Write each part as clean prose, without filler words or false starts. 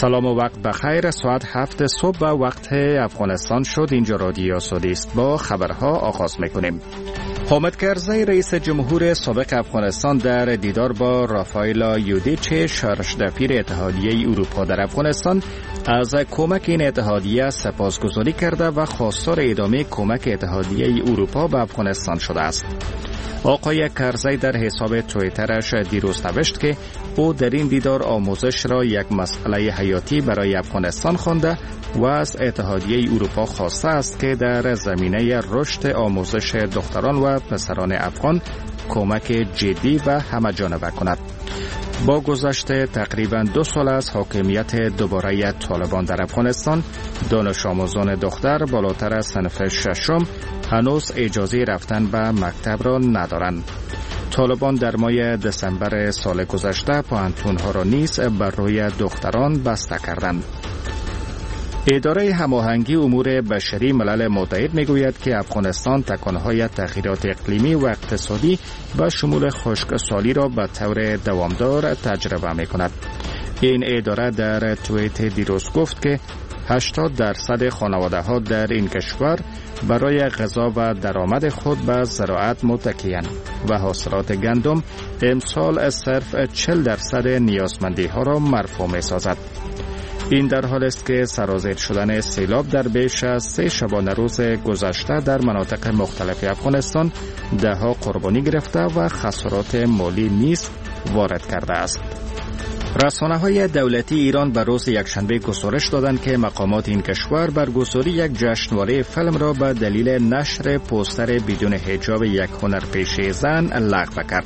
سلام و وقت بخیر. ساعت 7 صبح و وقت افغانستان شد. اینجا رادیو سعودی است. با خبرها آغاز میکنیم. حامد کرزی رئیس جمهور سابق افغانستان در دیدار با رافائل یودیچ شرشدپیر اتحادیه اروپا در افغانستان از کمک این اتحادیه سپاسگزاری کرده و خواستار ادامه کمک اتحادیه اروپا به افغانستان شده است. آقای کرزی در حساب توییترش دیروز نوشت که او در این دیدار آموزش را یک مسئله حیاتی برای افغانستان خوانده و از اتحادیه اروپا خواسته است که در زمینه رشد آموزش دختران و پسران افغان کمک جدی و همه‌جانبه کند. با گذشت تقریباً 2 سال از حاکمیت دوباره طالبان در افغانستان، دانش آموزان دختر بالاتر از صنف 6 هنوز اجازه رفتن به مکتب را ندارند. طالبان در ماه دسامبر سال گذشته پوهنتون‌ها را نیز بر روی دختران بسته کردند. اداره هماهنگی امور بشری ملل متحد میگوید که افغانستان تکانهای تغییرات اقلیمی و اقتصادی و شمول خشکسالی را به طور دوامدار تجربه میکند. این اداره در توییت دیروز گفت که 80% خانواده‌ها در این کشور برای غذا و درآمد خود به زراعت متکی‌اند و حاصلات گندم امسال صرف 40% نیازمندی‌ها را مرفوع می‌سازد. این در حال است که سرازیر شدن سیلاب در بیش از 3 شبانه روز گذشته در مناطق مختلف افغانستان ده‌ها قربانی گرفته و خسارات مالی نیز وارد کرده است. رسانه‌های دولتی ایران به روز یکشنبه گزارش دادند که مقامات این کشور برگزاری یک جشنواره فیلم را به دلیل نشر پوستر بدون حجاب یک هنرپیشه زن لغو کرد.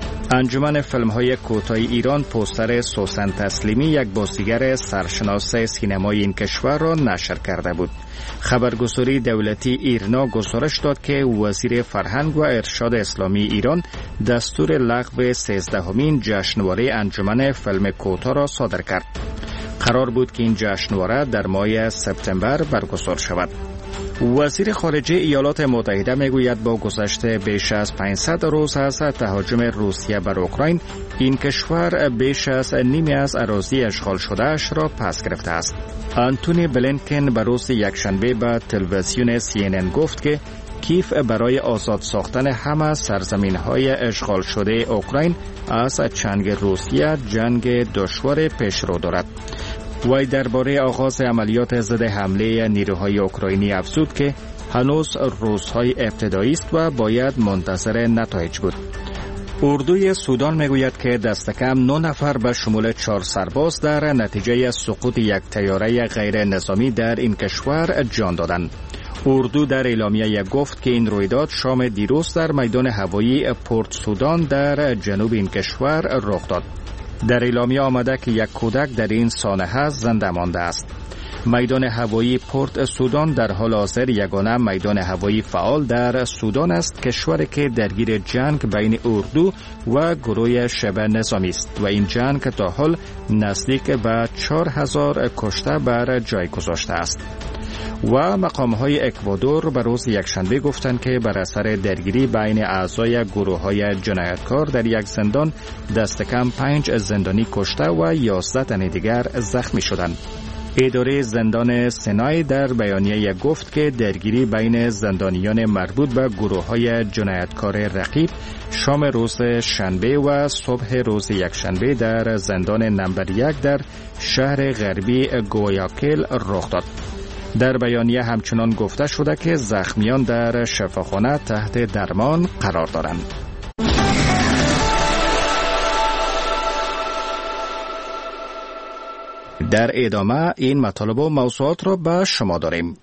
انجمن فیلم‌های کوتاه ایران پوستر سوسن تسلیمی، یک بازیگر سرشناس سینمای این کشور را نشر کرده بود. خبرگزاری دولتی ایرنا گزارش داد که وزیر فرهنگ و ارشاد اسلامی ایران دستور لغو 13مین جشنواره انجمن فیلم کوتاه را صادر کرد. قرار بود که این جشنواره در ماه سپتامبر برگزار شود. وزیر خارجه ایالات متحده میگوید با گذشت بیش از 500 روز از تهاجم روسیه بر اوکراین، این کشور بیش از نیمی از اراضی اشغال شده اش را پس گرفته است. آنتونی بلینکن به روز یکشنبه به تلویزیون CNN گفت که کیف برای آزاد ساختن همه سرزمین‌های اشغال شده اوکراین از جنگ روسیه جنگ دشوار پیشرو دارد. وی درباره آغاز عملیات ضد حمله نیروهای اوکراینی افزود که هنوز روزهای ابتدایی است و باید منتظر نتایج بود. اردوی سودان میگوید که دست کم 9 نفر به شمول 4 سرباز در نتیجه سقوط یک طیاره غیر نظامی در این کشور جان دادند. اردو در اعلامیه گفت که این رویداد شام دیروز در میدان هوایی پورت سودان در جنوب این کشور رخ داد. در اعلامیه آمده که یک کودک در این سانحه زنده مانده است. میدان هوایی پورت سودان در حال حاضر یگانه میدان هوایی فعال در سودان است، کشوری که درگیر جنگ بین اردو و گروه شبه نظامی است و این جنگ تا حال نزدیک به 4000 کشته بر جای گذاشته است. و مقام‌های اکوادور به روز یکشنبه گفتند که بر اثر درگیری بین اعضای گروه‌های جنایتکار در یک زندان دست کم 5 زندانی کشته و 11 تن دیگر زخمی شدند. اداره زندان سینای در بیانیه گفت که درگیری بین زندانیان مربوط به گروه‌های جنایتکار رقیب شام روز شنبه و صبح روز یکشنبه در زندان نمبر 1 در شهر غربی گویاکل رخ داد. در بیانیه همچنان گفته شده که زخمیان در شفاخانه تحت درمان قرار دارند. در ادامه این مطالب و موضوعات را به شما داریم.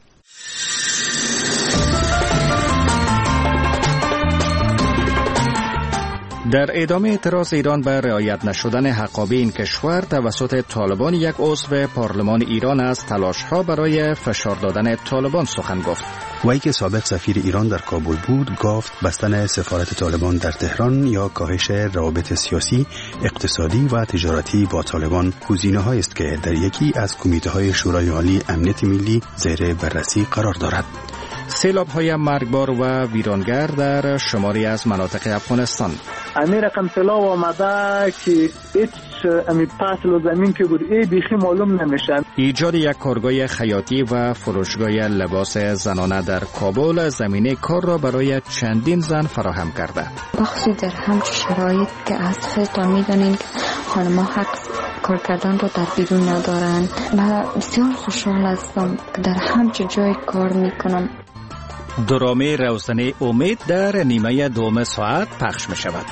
در ادامه اعتراض ایران به رعایت نشدن حقابه این کشور توسط طالبان، یک عضو پارلمان ایران از تلاش‌ها برای فشار دادن طالبان سخن گفت. وی که سابق سفیر ایران در کابل بود گفت بستن سفارت طالبان در تهران یا کاهش روابط سیاسی، اقتصادی و تجارتی با طالبان گزینه‌هایی است که در یکی از کمیته‌های شورای عالی امنیت ملی زیر بررسی قرار دارد. سیلاب‌های مرگبار و ویرانگر در شماری از مناطق افغانستان. امی رقم طلا آمده که هیچ امی فصل و زمین که بود بیخی معلوم نمیشه. ایجاد یک کارگاه خیاطی و فروشگاه لباس زنانه در کابل زمینه کار را برای چندین زن فراهم کرده. بخصوص در همچه شرایط که از خودتان میدانید خانم‌ها حق کار کردن رو در بیرون ندارند و بسیار خوشحال هستم که در همچه جای کار میکنم. درامه روزنه امید در نیمه دوم ساعت پخش می شود.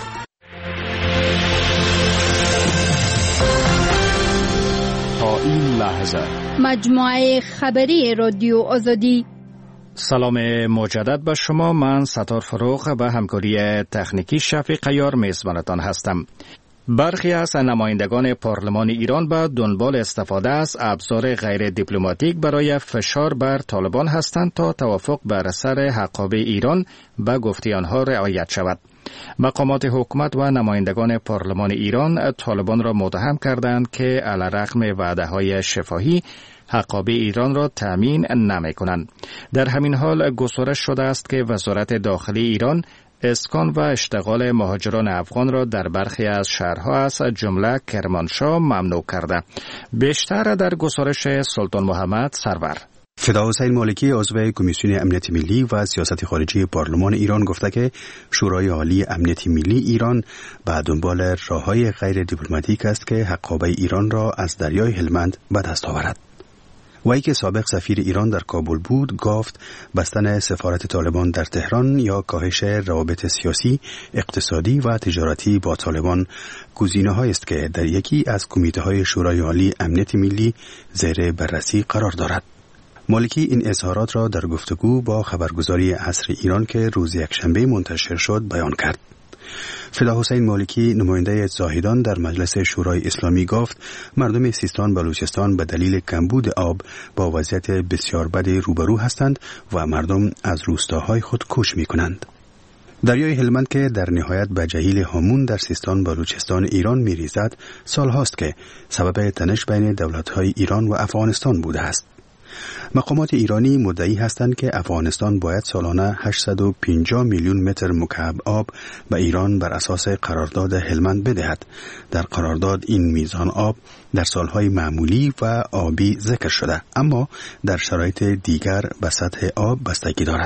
تا این لحظه مجموعه خبری رادیو آزادی. سلام مجدد به شما. من ستار فروغ به همکاری تکنیکی شفیق عیار میزبانتان هستم. برخی از نمایندگان پارلمان ایران به دنبال استفاده از ابزار غیر دیپلماتیک برای فشار بر طالبان هستند تا توافق بر سر حقابه ایران به گفته آنها رعایت شود. مقامات حکومت و نمایندگان پارلمان ایران طالبان را متهم کردند که علیرغم وعده‌های شفاهی حقابه ایران را تامین نمی‌کنند. در همین حال گزارش شده است که وزارت داخلی ایران اسکان و اشتغال مهاجران افغان را در برخی از شهرها از جمله کرمانشاه ممنوع کرده. بیشتر در گزارش سلطان محمد سرور. فداحسین مالکی عضو کمیسیون امنیت ملی و سیاست خارجی پارلمان ایران گفته که شورای عالی امنیت ملی ایران به دنبال راه‌های غیر دیپلماتیک است که حقابه ایران را از دریای هلمند به دست آورد. وی که سابق سفیر ایران در کابل بود گفت بستن سفارت طالبان در تهران یا کاهش روابط سیاسی، اقتصادی و تجارتی با طالبان گزینه‌هایی است که در یکی از کمیته‌های شورای عالی امنیت ملی زیر بررسی قرار دارد. مالکی این اظهارات را در گفتگو با خبرگزاری عصر ایران که روز یکشنبه منتشر شد بیان کرد. فداحسین مالکی نماینده زاهدان در مجلس شورای اسلامی گفت مردم سیستان بلوچستان به دلیل کمبود آب با وضعیت بسیار بد روبرو هستند و مردم از روستاهای خود کوچ می کنند. دریای هلمند که در نهایت به جهیل هامون در سیستان بلوچستان ایران می ریزد سال هاست که سبب تنش بین دولت‌های ایران و افغانستان بوده است. مقامات ایرانی مدعی هستند که افغانستان باید سالانه 850 میلیون متر مکعب آب به ایران بر اساس قرارداد هلمند بدهد. در قرارداد این میزان آب در سالهای معمولی و آبی ذکر شده، اما در شرایط دیگر به سطح آب بستگی دارد.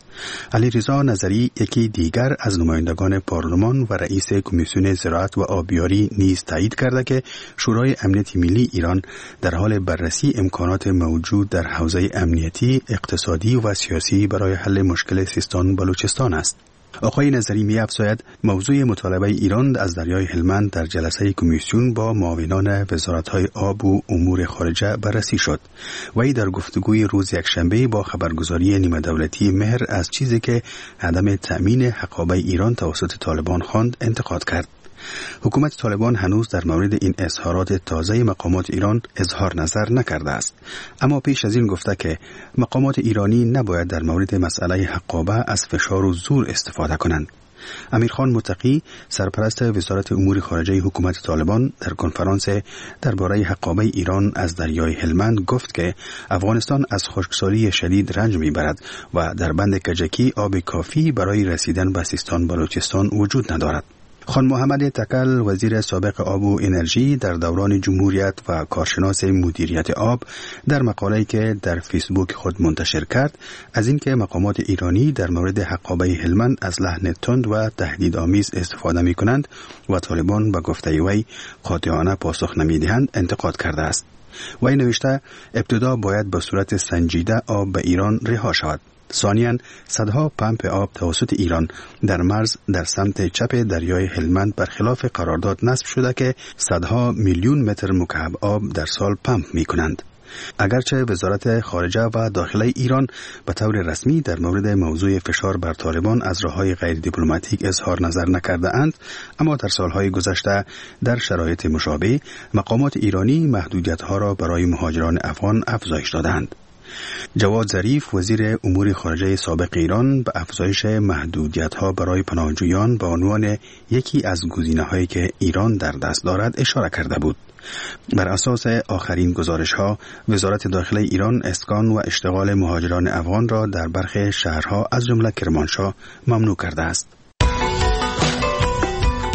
علیرضا نظری یکی دیگر از نمایندگان پارلمان و رئیس کمیسیون زراعت و آبیاری نیز تایید کرده که شورای امنیت ملی ایران در حال بررسی امکانات موجود در حوزه امنیتی، اقتصادی و سیاسی برای حل مشکل سیستان بلوچستان است. آقای نظری می‌افزاید موضوع مطالبه ایران از دریای هلمند در جلسه کمیسیون با معاونان وزارت‌های آب و امور خارجه بررسی شد. وی در گفتگوی روز یکشنبه با خبرگزاری نیمه دولتی مهر از چیزی که عدم تأمین حقابه ایران توسط طالبان خواند انتقاد کرد. حکومت طالبان هنوز در مورد این اظهارات تازه مقامات ایران اظهار نظر نکرده است، اما پیش از این گفته که مقامات ایرانی نباید در مورد مسئله حقابه از فشار و زور استفاده کنند. امیرخان متقی سرپرست وزارت امور خارجه حکومت طالبان در کنفرانس درباره حقابه ایران از دریای هلمند گفت که افغانستان از خشکسالی شدید رنج میبرد و در بند کجکی آب کافی برای رسیدن به سیستان بلوچستان وجود ندارد. خان محمد تکل وزیر سابق آب و انرژی در دوران جمهوریت و کارشناس مدیریت آب در مقاله‌ای که در فیسبوک خود منتشر کرد از اینکه مقامات ایرانی در مورد حقابه هلمند از لحن تند و تهدیدآمیز استفاده می‌کنند و طالبان به گفته وی قاطعانه پاسخ نمی‌دهند انتقاد کرده است. وی نوشته ابتدا باید به صورت سنجیده آب به ایران رها شود. ثانیاً صدها پمپ آب توسط ایران در مرز در سمت چپ دریای هلمند برخلاف قرارداد نصب شده که صدها میلیون متر مکعب آب در سال پمپ می کنند. اگرچه وزارت خارجه و داخله ایران به طور رسمی در مورد موضوع فشار بر طالبان از راه‌های غیر دیپلماتیک اظهار نظر نکرده اند، اما در سالهای گذشته در شرایط مشابه مقامات ایرانی محدودیت‌ها را برای مهاجران افغان افزایش دادند. جواد ظریف وزیر امور خارجه سابق ایران به افزایش محدودیت‌ها برای پناهجویان به عنوان یکی از گزینه‌هایی که ایران در دست دارد اشاره کرده بود. بر اساس آخرین گزارش‌ها، وزارت داخله ایران اسکان و اشتغال مهاجران افغان را در برخی شهرها از جمله کرمانشاه ممنوع کرده است.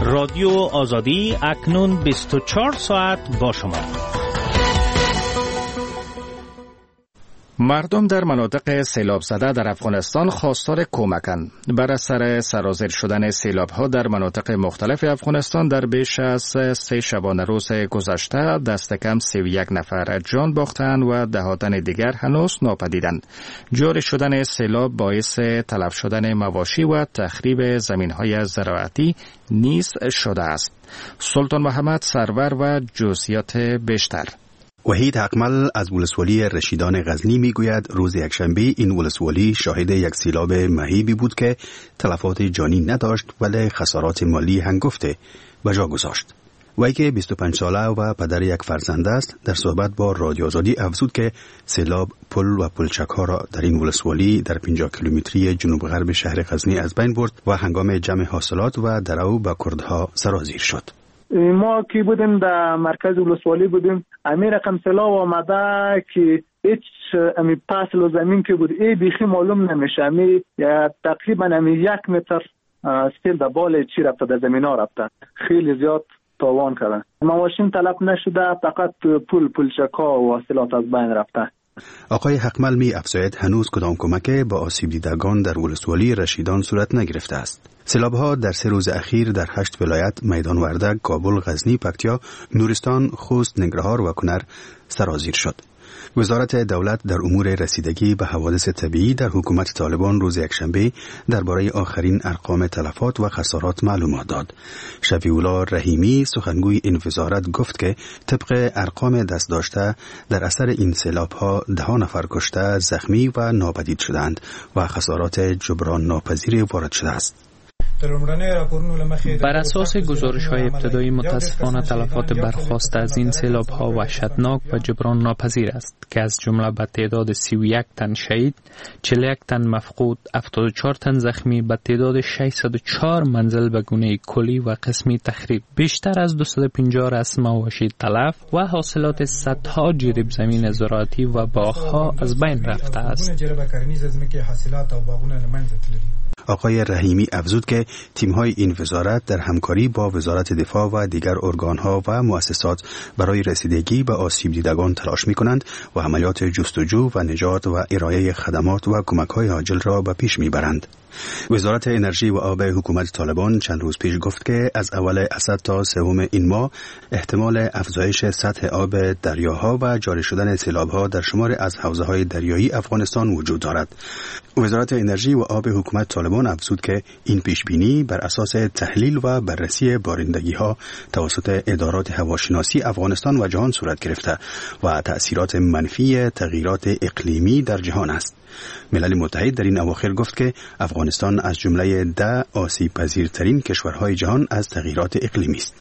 رادیو آزادی اکنون 24 ساعت با شما. مردم در مناطق سیلاب زده در افغانستان خواستار کمکند. بر اثر سرازیر شدن سیلاب‌ها در مناطق مختلف افغانستان در بیش از 3 شبانه روز گذشته دست کم 31 نفر جان باختند و دهاتن دیگر هنوز ناپدیدند. جاری شدن سیلاب باعث تلف شدن مواشی و تخریب زمین‌های زراعتی نیز شده است. سلطان محمد سرور و جزئیات بیشتر. وحید حقمل از ولسوالی رشیدان غزنی میگوید روز یکشنبه این ولسوالی شاهد یک سیلاب مهیبی بود که تلفات جانی نداشت ولی خسارات مالی هنگفته به جا گذاشت. وی که 25 ساله و پدر یک فرزند است در صحبت با رادیو آزادی افزود که سیلاب پل و پلچک ها را در این ولسوالی در 50 کیلومتری جنوب غرب شهر غزنی از بین برد و هنگام جمع حاصلات و درو به کردها سرازیر شد. ما که بودیم در مرکز ولسوالی بودیم، امی رقم سیلاب آمده که هیچ امی فصل و زمین که بود ای بیخی معلوم نمیشه. امی تقریبا امی 1 متر سیل در بال چی رفته، در زمین ها رفته، خیلی زیاد تاوان کردن. مواشین تلف نشده، فقط پلچک‌ها و حاصلات از بین رفته. آقای حقمل می افزاید هنوز کدام کمک به آسیب دیدگان در ولسوالی رشیدان صورت نگرفته است. سیلاب‌ها در 3 روز اخیر در 8 ولایت میدان وردک، کابل، غزنی، پکتیا، نورستان، خوست، ننگرهار و کنر سرازیر شد. وزارت دولت در امور رسیدگی به حوادث طبیعی در حکومت طالبان روز یکشنبه درباره آخرین ارقام تلفات و خسارات معلومات داد. شفیع‌الله رحیمی سخنگوی این وزارت گفت که طبق ارقام دست داشته در اثر این سیلاب‌ها 10 نفر کشته، زخمی و ناپدید شدند و خسارات جبران ناپذیر وارد شده است. بر اساس گزارش‌های ابتدایی متاسفانه تلفات برخاسته از این سیلاب‌ها وحشتناک و جبران ناپذیر است که از جمله به تعداد 31 تن شهید، 41 تن مفقود، 74 تن زخمی، به تعداد 604 منزل به گونه کلی و قسمی تخریب، بیشتر از 250 رسم مواشی تلف و حاصلات صدها جریب زمین زراعتی و باغ‌ها از بین رفته است. آقای رحیمی افزود که تیم‌های این وزارت در همکاری با وزارت دفاع و دیگر ارگان‌ها و مؤسسات برای رسیدگی به آسیب دیدگان تلاش می‌کنند و عملیات جستجو و نجات و ارائه خدمات و کمک‌های عاجل را به پیش می‌برند. وزارت انرژی و آب حکومت طالبان چند روز پیش گفت که از اول اسد تا 3 این ماه احتمال افزایش سطح آب دریاها و جاری شدن سیلاب‌ها در شمار از حوزه‌های دریایی افغانستان وجود دارد. وزارت انرژی و آب حکومت طالبان افزود که این پیشبینی بر اساس تحلیل و بررسی بارندگی‌ها توسط ادارات هواشناسی افغانستان و جهان صورت گرفته و تأثیرات منفی تغییرات اقلیمی در جهان است. ملل متحد در این اواخر گفت که افغانستان از جمله 10 آسیب پذیرترین کشورهای جهان از تغییرات اقلیمی است.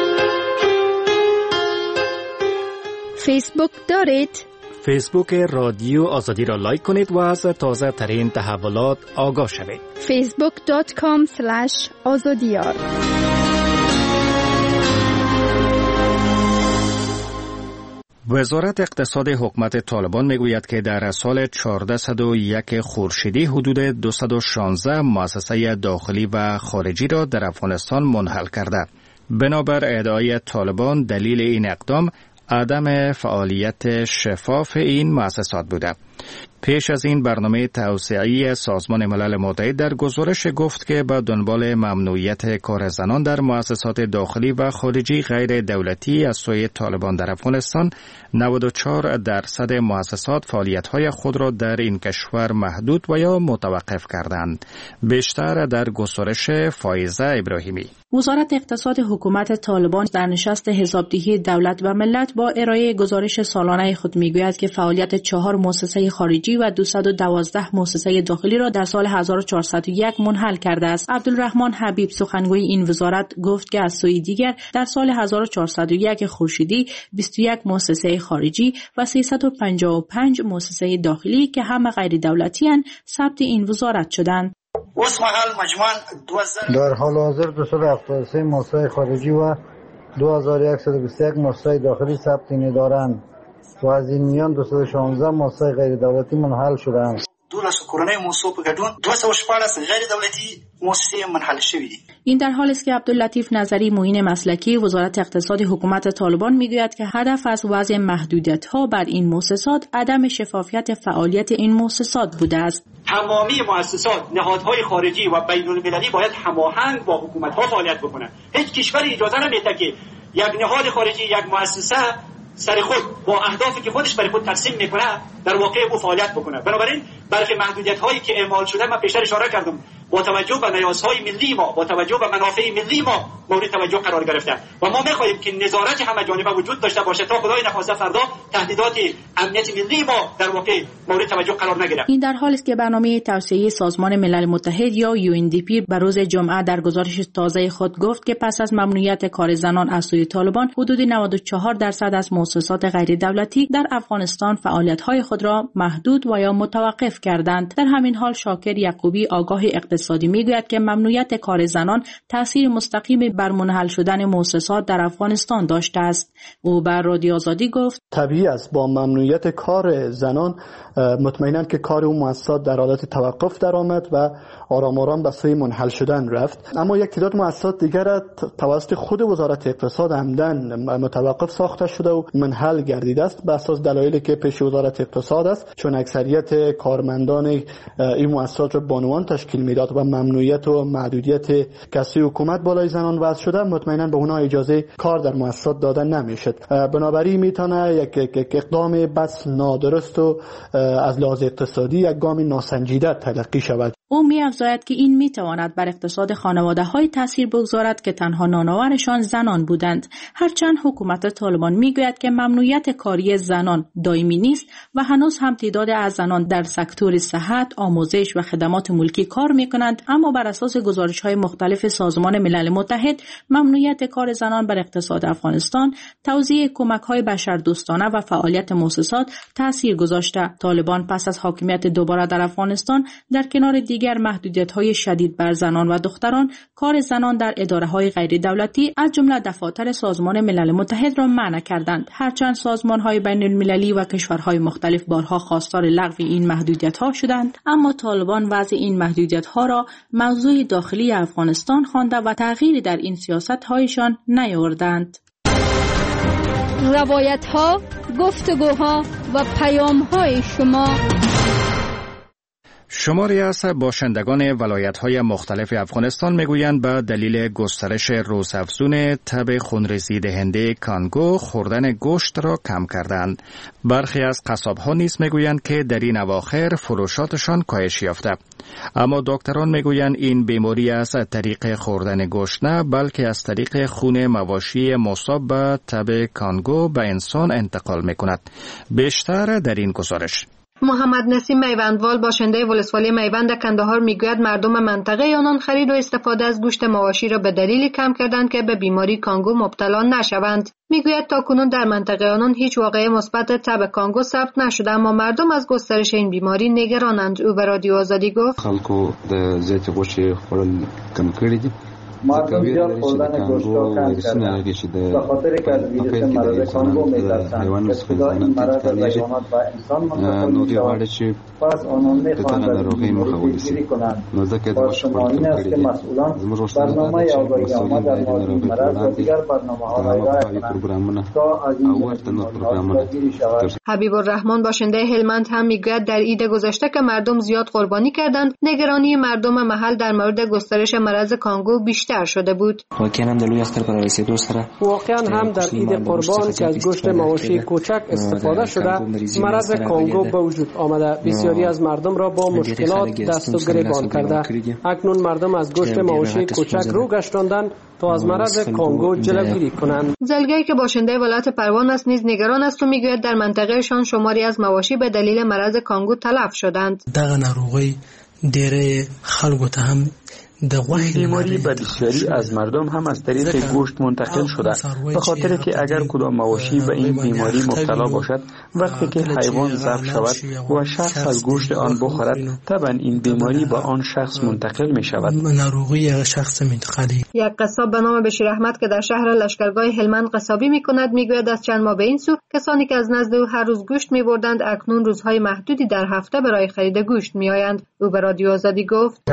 فیسبوک دارید؟ فیسبوک رادیو آزادی را لایک کنید و از تازه ترین تحولات آگاه شوید. facebook.com/azadiyar. وزارت اقتصاد حکومت طالبان میگوید که در سال 1401 خورشیدی حدود 216 مؤسسه داخلی و خارجی را در افغانستان منحل کرده. بنابر ادعای طالبان دلیل این اقدام عدم فعالیت شفاف این مؤسسات بوده. پیش از این برنامه توسعه‌ای سازمان ملل متحد در گزارش گفت که با دنبال ممنوعیت کار زنان در مؤسسات داخلی و خارجی غیر دولتی از سوی طالبان در افغانستان 94% مؤسسات فعالیت‌های خود را در این کشور محدود و یا متوقف کردند. بیشتر در گزارش فایزه ابراهیمی. وزارت اقتصاد حکومت طالبان در نشست حسابدهی دولت و ملت با ارائه گزارش سالانه خود میگوید که فعالیت 4 مؤسسه خارجی و 212 مؤسسه داخلی را در سال 1401 منحل کرده است. عبدالرحمن حبیب سخنگوی این وزارت گفت که از سوی دیگر در سال 1401 خورشیدی 21 مؤسسه خارجی و 355 مؤسسه داخلی که همه غیر دولتی اند ثبت این وزارت شدند. در حال حاضر 273 مؤسسه خارجی و 2121 مؤسسه داخلی ثبت دارند و از این میان 216 مؤسسه غیر دولتی منحل شدند. 12 کورنۍ موسسو په ګډون 214 غیر دولتي موسسې منحل شوې دي. این در حالی است که عبداللطیف نظری معین مسلکی وزارت اقتصاد حکومت طالبان میگوید که هدف از وضع محدودیت‌ها بر این مؤسسات عدم شفافیت فعالیت این مؤسسات بوده است. تمامی مؤسسات، نهادهای خارجی و بین‌المللی باید هماهنگ با حکومت‌ها فعالیت بکنند. هیچ کشوری اجازه نمیده که یک نهاد خارجی، یک مؤسسه سر خود با اهدافی که خودش برای خود ترسیم میکنه در واقع او فعالیت بکنه. بنابراین برخی محدودیت‌هایی که اعمال شده من پیشتر اشاره کردم با توجه به نیازهای ملی ما، با توجه به منافع ملی ما مورد توجه قرار گرفته و ما می‌خواهیم که نظارت همه جانبه وجود داشته باشه تا خدای نخواسته فردا تهدیدات امنیت ملی ما در واقع مورد توجه قرار نگیره. این در حالی است که برنامه توسعه سازمان ملل متحد یا UNDP بر روز جمعه در گزارش تازه خود گفت که پس از ممنوعیت کار زنان از سوی طالبان حدود 94% از مؤسسات غیر دولتی در افغانستان فعالیت‌های خود را محدود و یا متوقف کردند. در همین حال شاکر یعقوبی آگاه اقتصادی میگوید که ممنوعیت کار زنان تاثیر مستقیمی بر منحل شدن مؤسسات در افغانستان داشته است. او بر رادیو آزادی گفت طبیعی است با ممنوعیت کار زنان مطمئناً که کار اون مؤسسات در حالت توقف درآمد و آرام آرام به سوی منحل شدن رفت. اما یک تعداد مؤسسات دیگر توسط خود وزارت اقتصاد عمدن متوقف ساخته شده و منحل گردیده است به اساس دلایلی که پیش وزارت اقتصاد است، چون اکثریت کارمندان این مؤسسات را بانوان تشکیل میداد و ممنوعیت و محدودیت کسی حکومت بالای زنان وضع شده، مطمئنا به اونها اجازه کار در مؤسسات دادن نمیشد. بنابراین میتونه یک اقدام بس نادرست و از لحاظ اقتصادی یک گام ناسنجیده تلقی شود. او می‌افزاید که این می‌تواند بر اقتصاد خانواده‌های تأثیر بگذارد که تنها نانآورشان زنان بودند. هرچند حکومت طالبان می‌گوید که ممنوعیت کاری زنان دائمی نیست و هنوز هم تعداد از زنان در سکتور صحت، آموزش و خدمات ملکی کار می‌کنند، اما بر اساس گزارش‌های مختلف سازمان ملل متحد ممنوعیت کار زنان بر اقتصاد افغانستان، توزیع کمک‌های بشردوستانه و فعالیت مؤسسات تأثیر گذاشته. طالبان پس از حاکمیت دوباره در افغانستان در کنار دیگر محدودیت‌های شدید بر زنان و دختران، کار زنان در اداره‌های غیر دولتی از جمله دفاتر سازمان ملل متحد را منع کردند. هرچند سازمان‌های بین‌المللی و کشورهای مختلف بارها خواستار لغو این محدودیت‌ها شدند، اما طالبان وضع این محدودیت‌ها را موضوع داخلی افغانستان خوانده و تغییری در این سیاست‌هایشان نیاوردند. روایت‌ها، گفتگوها و پیام‌های شما. شماری از باشندگان ولایت‌های مختلف افغانستان میگویند به دلیل گسترش روزافزون تب خونریزی دهنده کانگو خوردن گوشت را کم کردند. برخی از قصاب‌ها نیز میگویند که در این اواخر فروشاتشان کاهش یافته. اما دکتران میگویند این بیماری از طریق خوردن گوشت نه، بلکه از طریق خون مواشی مصاب به تب کانگو به انسان انتقال میکند. بیشتر در این گزارش. محمد نسیم میوندوال باشنده ولسوالی میوند کندهار میگوید مردم منطقه آنان خرید و استفاده از گوشت مواشی را به دلیلی کم کردند که به بیماری کانگو مبتلا نشوند. میگوید تاکنون در منطقه آنان هیچ واقعه مثبت تب کانگو ثبت نشده، اما مردم از گسترش این بیماری نگرانند. او به رادیو آزادی گفت خلکو د زیات غوښې خوړل کم کړي دي. مردم زیاد خوردن گوشت را کم کردند به خاطر که از ویروس مرض کانگو میترسند. ابتدا این مرض از حیوانات به انسان منتقل میشود. پس آنان میخواهند از این مورد پیشگیری کنند. پس شما این است که مسئولان برنامه آگاهی آمد در مورد این مرض و دیگر برنامه‌ها را ارائه کنند تا از این بیماری جلوگیری شود. حبیب الرحمن باشنده هلمند هم میگوید در عید گذشته که مردم زیاد قربانی کردند، نگرانی مردم محل در مورد گسترش مرض کانگو بیشتر شده بود. واقعا هم در عید قربان که از گوشت مواشی کوچک استفاده شده مرض کانگو به وجود آمده. بسیاری از مردم را با مشکلات دست و گریبان کرده. اکنون مردم از گوشت مواشی کوچک رو گشتاندن تا از مرض کانگو جلوگیری کنند. زلگی که باشنده ولایت پروان است نیز نگران است و میگوید در منطقهشان شماری از مواشی به دلیل مرض کانگو تلف شدند. دغه ناروغي ډېرې خلکو ته هم بیماری به بسیاری از مردم هم از طریق گوشت منتقل شده، به خاطر که اگر کدام مواشی به این بیماری مبتلا باشد، وقتی که حیوان ذبح شود و شخص از گوشت آن بخورد، طبعا این بیماری به آن شخص منتقل می شود. یک قصاب به نام بشیر احمد که در شهر لشکرگاه هلمند قصابی می کند میگوید از چند ماه به این سو کسانی که از نزد او هر روز گوشت می بردند اکنون روزهای محدودی در هفته برای خرید گوشت می آیند. او به رادیو آزادی گفت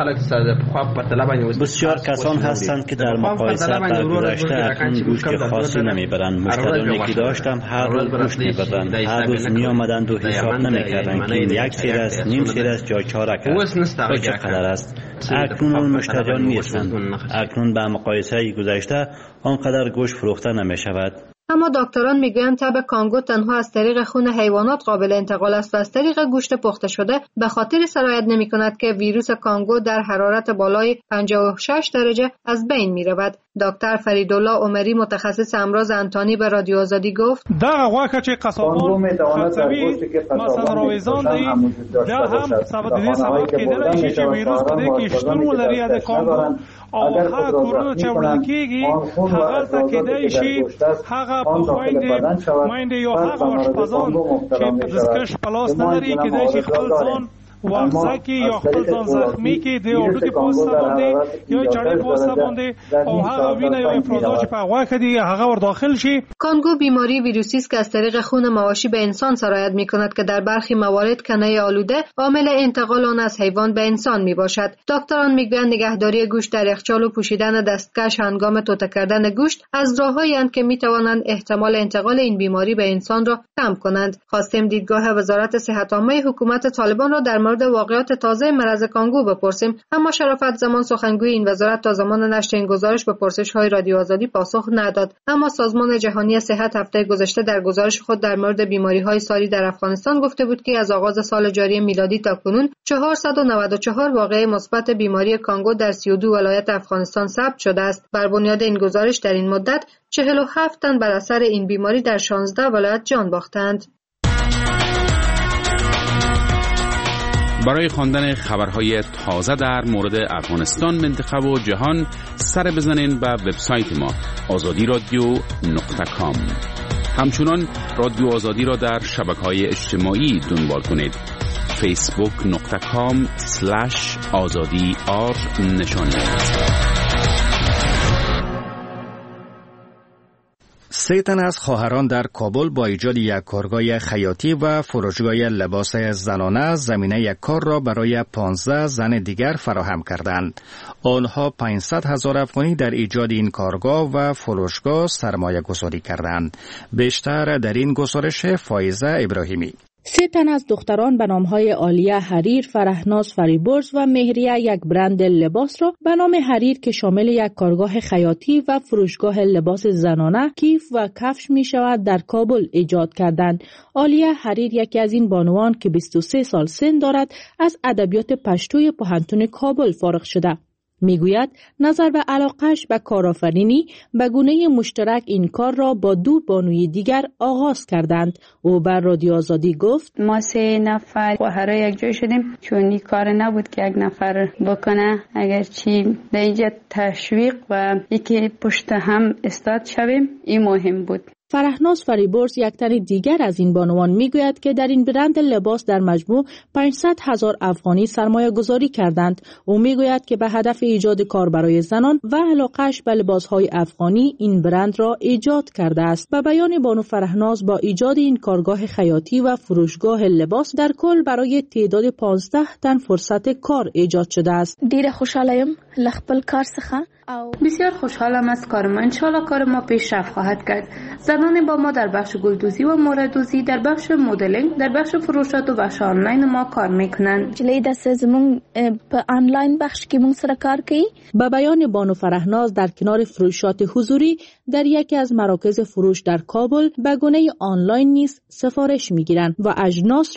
بسیار کسان هستند که در مقایسه با گذشته اکنون گوشت خاصی نمیبرند. مشتریانی که داشتم هر روز گوشت میبردند، هر روز می آمدند و حساب نمیکردند که یک سیر است، نیم سیر است یا چهارک است و چقدر است. اکنون اون مشتریان نیستند. اکنون به مقایسه گذشته آنقدر گوشت فروخته نمیشود. اما دکتران میگویند تب کانگو تنها از طریق خون حیوانات قابل انتقال است و از طریق گوشت پخته شده به خاطر سرایت نمی کند که ویروس کانگو در حرارت بالای 56 درجه از بین می رود. دکتر فریدالله عمری متخصص امراض انتانی به رادیو آزادی گفت دا واکه چې قصابان خرڅوي مثلا روزان دی دا هم سبب کېدلی شي چې ویروس په دې کې شتون ولري د کانګو او هغه کورونه چې وړل کېږي هغه ته کېدای شي هغه په خویندې یا هغه اشپزان چې دستکش په لاس نه لري کېدای شي خپل ځان واغزه کې یا خپل ځان زخمی کې د اورډو کې پوسټ باندې یا چړې پوسټ باندې او هغه وینه یا افرازات چې په هوا کې دی هغه ور داخل شي. کانگو بیماری ویروسی است که از طریق خون مواشی به انسان سرایت می‌کند که در برخی موارد کنه آلوده عامل انتقال آن از حیوان به انسان میباشد. دکتران میگویند نگهداری گوشت در یخچال و پوشیدن دستکش هنگام توته کردن گوشت از راههایی اند که میتوانند احتمال انتقال این بیماری به انسان را کم کنند. خواستیم دیدگاه وزارت صحت عامه حکومت طالبان را در مورد واقعات تازه مرض کانگو بپرسیم، اما شرافت زمان سخنگوی این وزارت تا زمان نشر این گزارش به پرسش‌های رادیو آزادی پاسخ نداد. اما سازمان جهانی صحت هفته گذشته در گزارش خود در مورد بیماری‌های ساری در افغانستان گفته بود که از آغاز سال جاری میلادی تا کنون 494 واقعه مثبت بیماری کانگو در 32 ولایت افغانستان ثبت شده است. بر بنیاد این گزارش در این مدت 47 تن بر اثر این بیماری در 16 ولایت جان باختند. برای خواندن خبرهای تازه در مورد افغانستان، منطقه و جهان سر بزنین به وبسایت ما azadiradio.com. همچنان رادیو آزادی را در شبکه‌های اجتماعی دنبال کنید. facebook.com/azadi_r نشانید. 3 تن از خواهران در کابل با ایجاد یک کارگاه خیاطی و فروشگاه لباس زنانه زمینه یک کار را برای 15 زن دیگر فراهم کردند. آنها 500,000 افغانی در ایجاد این کارگاه و فروشگاه سرمایه گذاری کردند. بیشتر در این گزارش فایزه ابراهیمی. 3 تن از دختران به نامهای عالیه حریر، فرهناز فریبرز و مهریه یک برند لباس را به نام حریر که شامل یک کارگاه خیاطی و فروشگاه لباس زنانه، کیف و کفش می شود در کابل ایجاد کردند. عالیه حریر یکی از این بانوان که 23 سال سن دارد از ادبیات پشتوی پوهنتون کابل فارغ شده. میگوید نظر به علاقه‌اش به کارآفرینی به گونه مشترک این کار را با 2 بانوی دیگر آغاز کردند. او بر رادیو آزادی گفت ما 3 نفر خواهرای یک جای شدیم چون این کار نبود که یک نفر بکنه، اگرچه در اینجا تشویق و یکی پشت هم استاد شویم این مهم بود. فرهناز فریبرز یک تن دیگر از این بانوان میگوید که در این برند لباس در مجموع 500,000 افغانی سرمایه گذاری کردند. او میگوید که به هدف ایجاد کار برای زنان و علاقه‌اش به لباسهای افغانی این برند را ایجاد کرده است. به بیان بانو فرهناز با ایجاد این کارگاه خیاطی و فروشگاه لباس در کل برای تعداد 15 تن فرصت کار ایجاد شده است. ډیره خوشحاله یم له خپل کار څخه. بسیار خوشحالم از کار ما. انشالله کار ما پیشرفت خواهد کرد. زنان با ما در بخش گلدوزی و موردوزی، در بخش مدلینگ، در بخش فروشات و بخش آنلاین ما کار میکنند. جلی دست زمون په آنلاین بخش کې مون سره کار کوي. با بیان بانو فرهناز در کنار فروشات حضوری در یکی از مراکز فروش در کابل به گونه آنلاین نیز سفارش میگیرند و اجناس را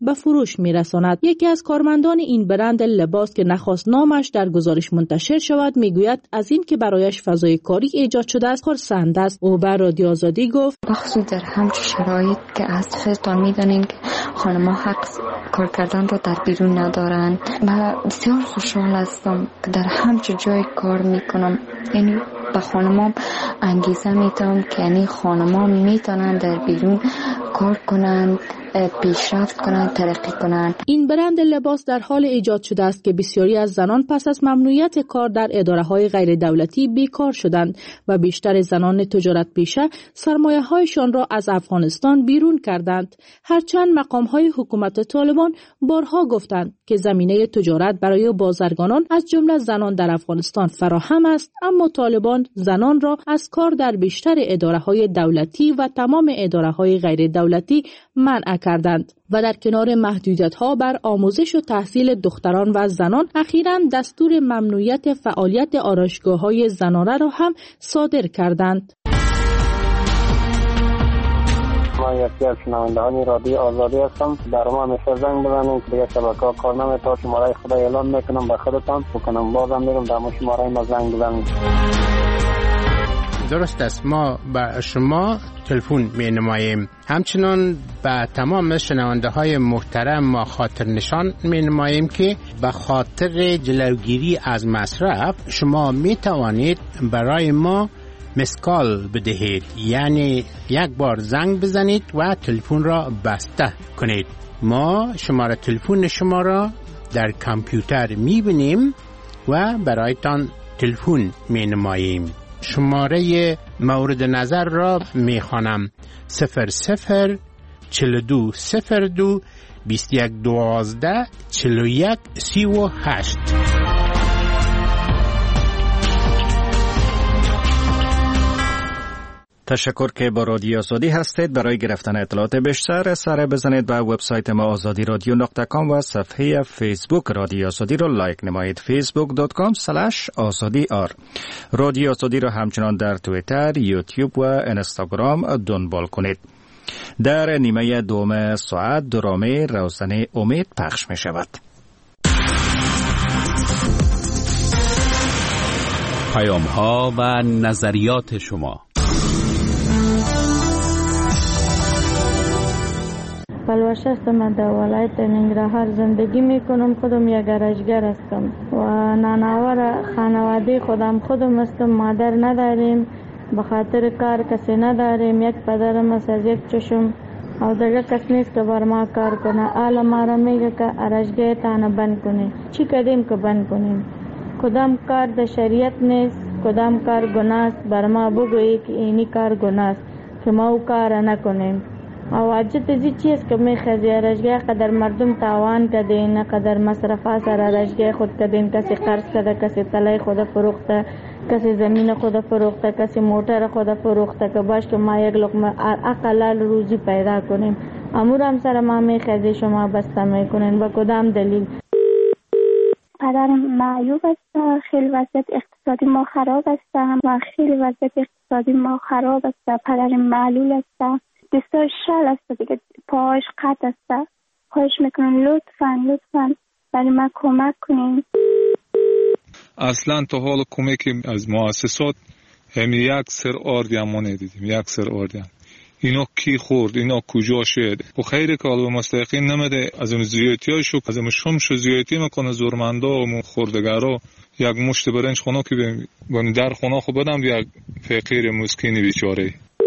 به فروش می‌رساند. یکی از کارمندان این برند لباس که نخواست نامش در گزارش منتشر شود میگوید از این که برایش فضای کاری ایجاد شده است خرسند است. او به رادیو آزادی گفت بخصوص در همچون شرایط که از خودتان می‌دانید که خانم‌ها حق کار کردن رو در بیرون ندارند و بسیار خوشحال هستم که در همچون جای کار میکنم. یعنی به خانم‌ها انگیزه میدم که یعنی خانم‌ها میتونن در بیرون کار کنند، پیشرفت کنند، ترقی کنند. این برند لباس در حال ایجاد شده است که بسیاری از زنان پس از ممنوعیت کار در اداره‌های غیر دولتی بیکار شدند و بیشتر زنان تجارت پیشه سرمایه‌هایشان را از افغانستان بیرون کردند. هرچند مقام‌های حکومت طالبان بارها گفتند که زمینه تجارت برای بازرگانان از جمله زنان در افغانستان فراهم است، اما طالبان زنان را از کار در بیشتر اداره‌های دولتی و تمام اداره‌های غیر دولتی منع کردند و در کنار محدودیت‌ها بر آموزش و تحصیل دختران و زنان اخیراً دستور ممنوعیت فعالیت آرایشگاه‌های زنانه را هم صادر کردند. من یکی از شنوندگان رادیو آزادی هستم. در ما همیشه زنگ بزنید دیگه شبکه‌ها کار نمی‌کنه. شماره خدا اعلام میکنم به خودتان بکنم بازم میگم در شماره ما زنگ بزنید. درست است، ما به شما تلفن می نماییم. همچنان به تمام شنونده های محترم ما خاطر نشان می نماییم که به خاطر جلوگیری از مصرف شما می توانید برای ما مسکال بدهید، یعنی یک بار زنگ بزنید و تلفن را بسته کنید. ما شماره تلفن شما را در کامپیوتر می بینیم و برایتان تلفن می نماییم. شماره مورد نظر را می خوانم: 00 42 02 21 12 41 38. تشکر که با رادیو آزادی هستید. برای گرفتن اطلاعات بیشتر سر بزنید به وبسایت ما azadiradyo.com و صفحه فیسبوک رادیو آزادی را لایک نمایید. facebook.com/azadiyar. رادیو آزادی را همچنان در توییتر، یوتیوب و اینستاگرام دنبال کنید. در نیمه دوم ساعت درامه روزنه امید پخش می شود. پیام ها و نظریات شما. پلوش هستم، در ولایت ننگرهار زندگی میکنم. خودم یک گرجگر هستم و نانآور خانواده خودم هستم. مادر نداریم، به خاطر کار کسی نداریم. یک پدرم است از یک چشم او دیگه کس نیست که بر ما کار کنه. حالا ما را میگه که ارشگاه تانه بند کنی. چی کدیم که بند کنیم؟ کدام کار در شریعت نیست، کدام کار گناه است. بر ما بگویی که اینی کار گناه است که ما او کار نکنیم. او عجت ازی چیز که میخوازی ارشگاه قدر مردم تاوان کدین، قدر مصرفا سر ارشگاه خود کدین. کسی قرض کده، کسی تلای خود فروخته، کسی زمین خود فروخته، کسی موتر خود فروخته که باش که ما یک لقمه حلال روزی پیدا کنیم. امور هم سر ما میخوازی شما بسته میکنین. با کدام دلیل؟ پدرم معیوب است، خیلی وضعیت اقتصادی ما خراب است و خیلی وضعیت اقتصادی ما خراب است. پدرم معلول است، دستاش شل است دیگه، پاهاش قطع است. خواهش میکنم لطفاً برای ما کمک کنین. اصلا تا حال کمک از مؤسسات همین یک سر آردی هم ما ندیدیم. یک سر آردی هم. اینا کی خورد؟ اینا کجا شد؟ و خیلی که علوم مستقیم نمیده. از اون زیادی ها شو، از اون شمشو زیادی میکنه زورمنده و خوردگارا. یک مشت برنج خونه که بیم در خونه خو بدم یک فقیر مسکینی بیچاره.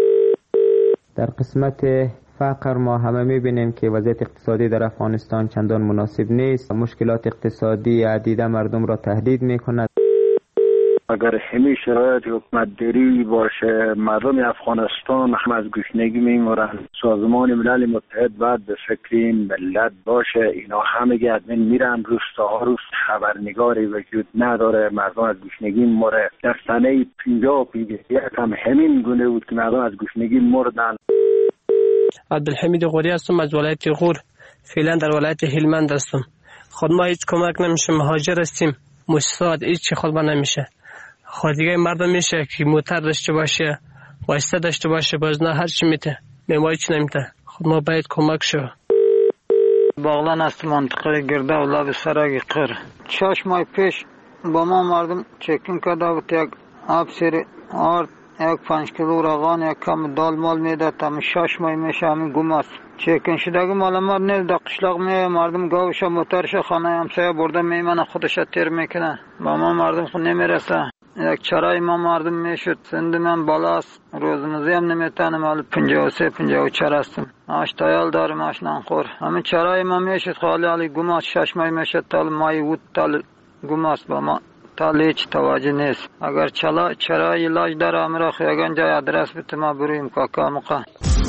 در قسمت فقر ما همه میبینیم که وضعیت اقتصادی در افغانستان چندان مناسب نیست. مشکلات اقتصادی عدیده مردم را تهدید میکند. اگر همین شرایط حکومتداری باشه، مردم افغانستان هم از گشنگی میمورن. سازمان ملل متحد باید به فکر این ملت باشه. اینا همه ادمین میرن روستاها، روز خبرنگاری وجود نداره، مردم از گشنگی میموره. در سنه 50 هم همین گونه بود که مردم از گشنگی مردن. عبدالحمید غوری هستم، از ولایت غور. فعلا در ولایت هلمند هستم. خود ما هیچ کمک نمیشه، مهاجر هستیم. مؤسسات هیچ خود با نمیشه. خود دیگه مردم میشه که موتر داشته باشه، واسطه داشته باشه، باز نه هر چی میته. ما هیچ نمیته. خود ما باید کمک شو. باغلان است منطقه گرده و لب سرگ قر. 6 ماه پیش با ما مردم چکین کرده بود یک آب سری آرد 1-5 کیلو روغن یک کم دال مال میده تا 6 ماه میشه همین گم است. چکین شدگی معلومات نیست در قشلاق میه مردم گاوش موترش خانه همسایه برده میمنه خودش تیر میکنه با ما مردم خود نمیرسه. یک چرای ما مردم میشد سند من بالاست روزمزی هم نمیتونم حالا 53-54 هستم آش تایال دارم آش نانخور همین چرای ما میشد خالی حالی گم است 6 ماه میشد تال مای بود تال گم است با ما تال هیچ توجه نیست. اگر چرای علاج داره امرا خیگان جای ادرس بده ما بریم کاکا مقا.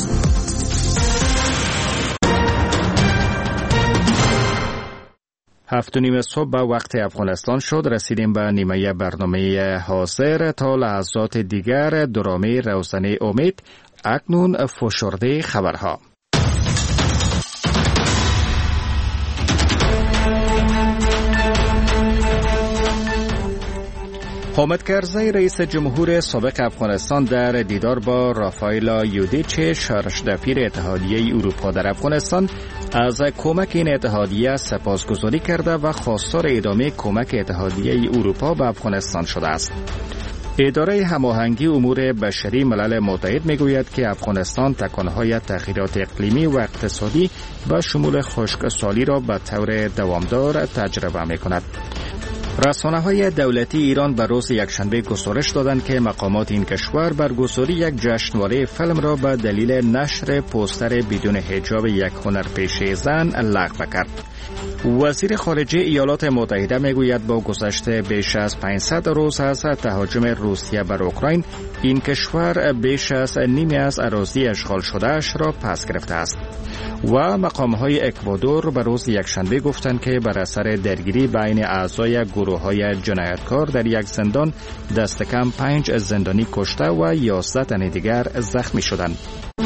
7:30 صبح به وقت افغانستان شد. رسیدیم به نیمه برنامه حاضر. تا لحظات دیگر درامه روزنه امید. اکنون فشرده خبرها. حامد کرزی رئیس جمهور سابق افغانستان در دیدار با رافایلا یودیچ شهردفیر اتحادیه اروپا در افغانستان از کمک این اتحادیه سپاسگزاری کرده و خواستار ادامه کمک اتحادیه اروپا به افغانستان شده است. اداره هماهنگی امور بشری ملل متحد میگوید که افغانستان تکانهای تغییرات اقلیمی و اقتصادی و شمول خشکسالی را به طور دوامدار تجربه میکند. رسانه‌های دولتی ایران به روز یکشنبه گزارش دادند که مقامات این کشور برگزاری یک جشنواره فیلم را به دلیل نشر پوستر بدون حجاب یک هنرپیشه زن لغو کرد. وزیر خارجه ایالات متحده میگوید با گذشت بیش از 500 روز از تهاجم روسیه بر اوکراین این کشور بیش از نیمی از اراضی اشغال شده‌اش را پس گرفته است. و مقام‌های اکوادور به روز یکشنبه گفتند که بر اثر درگیری بین اعضای گروه‌های جنایتکار در یک زندان دست کم 5 زندانی کشته و 11 تن دیگر زخمی شدند.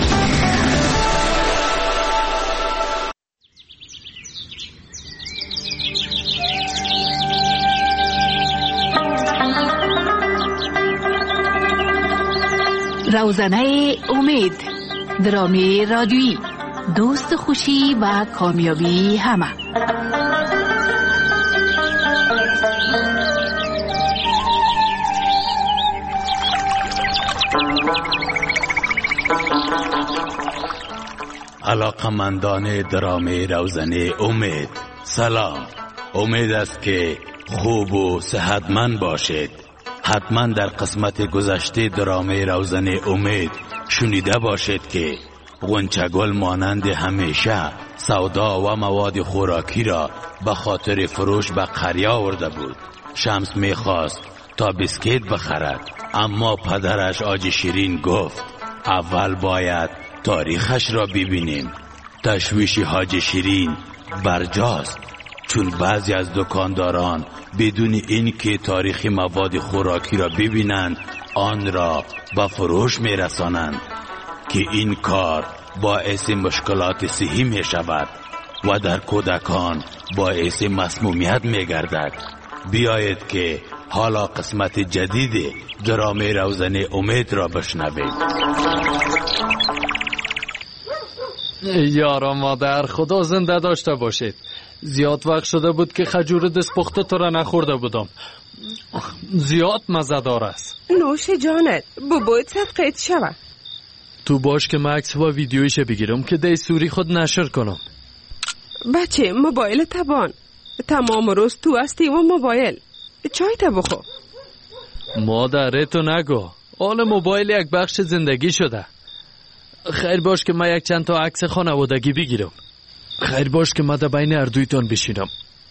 روزنه امید، درامه رادیویی، دوست خوشی و کامیابی همه. علاقمندان درامه روزنه امید، سلام. امید است که خوب و صحتمند باشید. حتما در قسمت گذشته درامه روزنه امید شنیده باشید که غنچه‌گل مانند همیشه سودا و مواد خوراکی را به خاطر فروش به قریه آورده بود. شمس میخواست تا بسکیت بخرد، اما پدرش آج شیرین گفت اول باید تاریخش را ببینیم. تشویش حاج شیرین برجاست، چون بعضی از دکانداران بدون اینکه تاریخ مواد خوراکی را ببینند آن را به فروش میرسانند که این کار باعث مشکلات صحی می شود و در کودکان باعث مسمومیت می گردد. بیایید که حالا قسمت جدید درامه روزنه امید را بشنوید. یارا مادر، خدا زنده داشته باشید. زیاد وقت شده بود که خجور دست پخته تو را نخورده بودم. زیاد مزه‌دار است. نوش جانت، بباید صدقیت شود. تو باش که من عکس و ویدیویش بگیرم که دی سوری خود نشر کنم. بچه موبایل تبان، تمام روز تو هستی و موبایل. چای تا بخو. مادر تو نگو، آن موبایل یک بخش زندگی شده. خیر باش که من یک چند تا عکس خانوادگی بگیرم. خیر باش که من در بین اردویتان بشینم.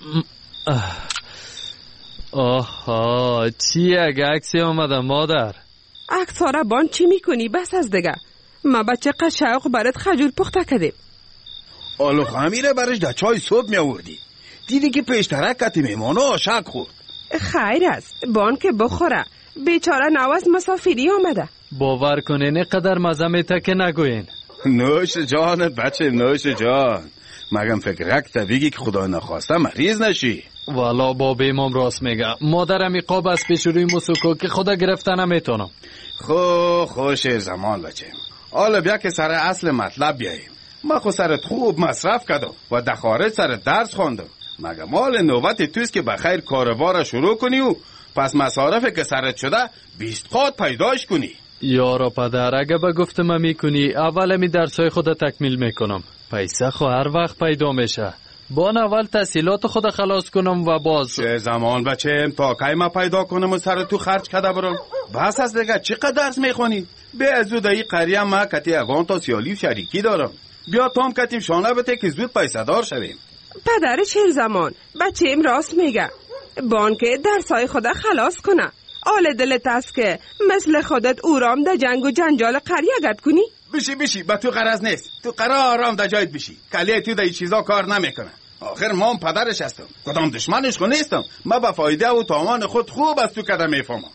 آها، چی یک عکسی آمده مادر؟ عکس ها را بان چی میکنی؟ بس از دیگه. ما بچه قشاق برات خجول پخته کردیم. آلو خمیره برش در چای صبح می آوردی. دیدی که پیشترک کتی میمانو آشک خورد. خیر است، بان که بخوره. بیچاره نواز مسافری آمده. باور کنین اینقدر مزه میته که نگوین. نوش جانت بچه، نوش جان. مگم فکرک تا بگی که خدا نخواسته مریض نشی. والا باب امام راست میگه. مادرم عقاب از پیش روی مسوکو که خدا گرفته نمیتونم. خوش زمان بچه. حالا بیا که سر اصل مطلب بیاییم. ما خو سرت خوب مصرف کردم و در خارج سرت درس خواندم. مگه مال نوبت توست که بخیر کاروبار شروع کنی و پس مصارف که سرت شده 20 قات پیداش کنی. یارا پدر، اگه به گفتم میکنی اول می درسای خود تکمیل میکنم. پیسه خو هر وقت پیدا میشه. بان اول تحصیلات خود خلاص کنم و باز چه زمان بچه تا کی ما پیدا کنم و سر تو خرج کده برم. بس از دیگه چقدر درس میخونی؟ به ازود ای قریه ما کتی اگان تا سیالی و شریکی دارم. بیا تام کتیم شانه بته که زود پیسه دار شویم. پدر چه زمان بچه‌م راست میگه. بان که درسای خود خلاص کنه. آل دلت است که مثل خودت اورام در جنگ و جنجال قریه گرد کنی؟ بشی با تو غرض نیست. تو قرار آرام در جایت بشی. کلیه تو در این چیزا کار نمیکنه. آخر ما هم پدرش هستم. کدام دشمنش خو نیستم. ما با فایده و تاوان خود خوب از تو کده میفهمم.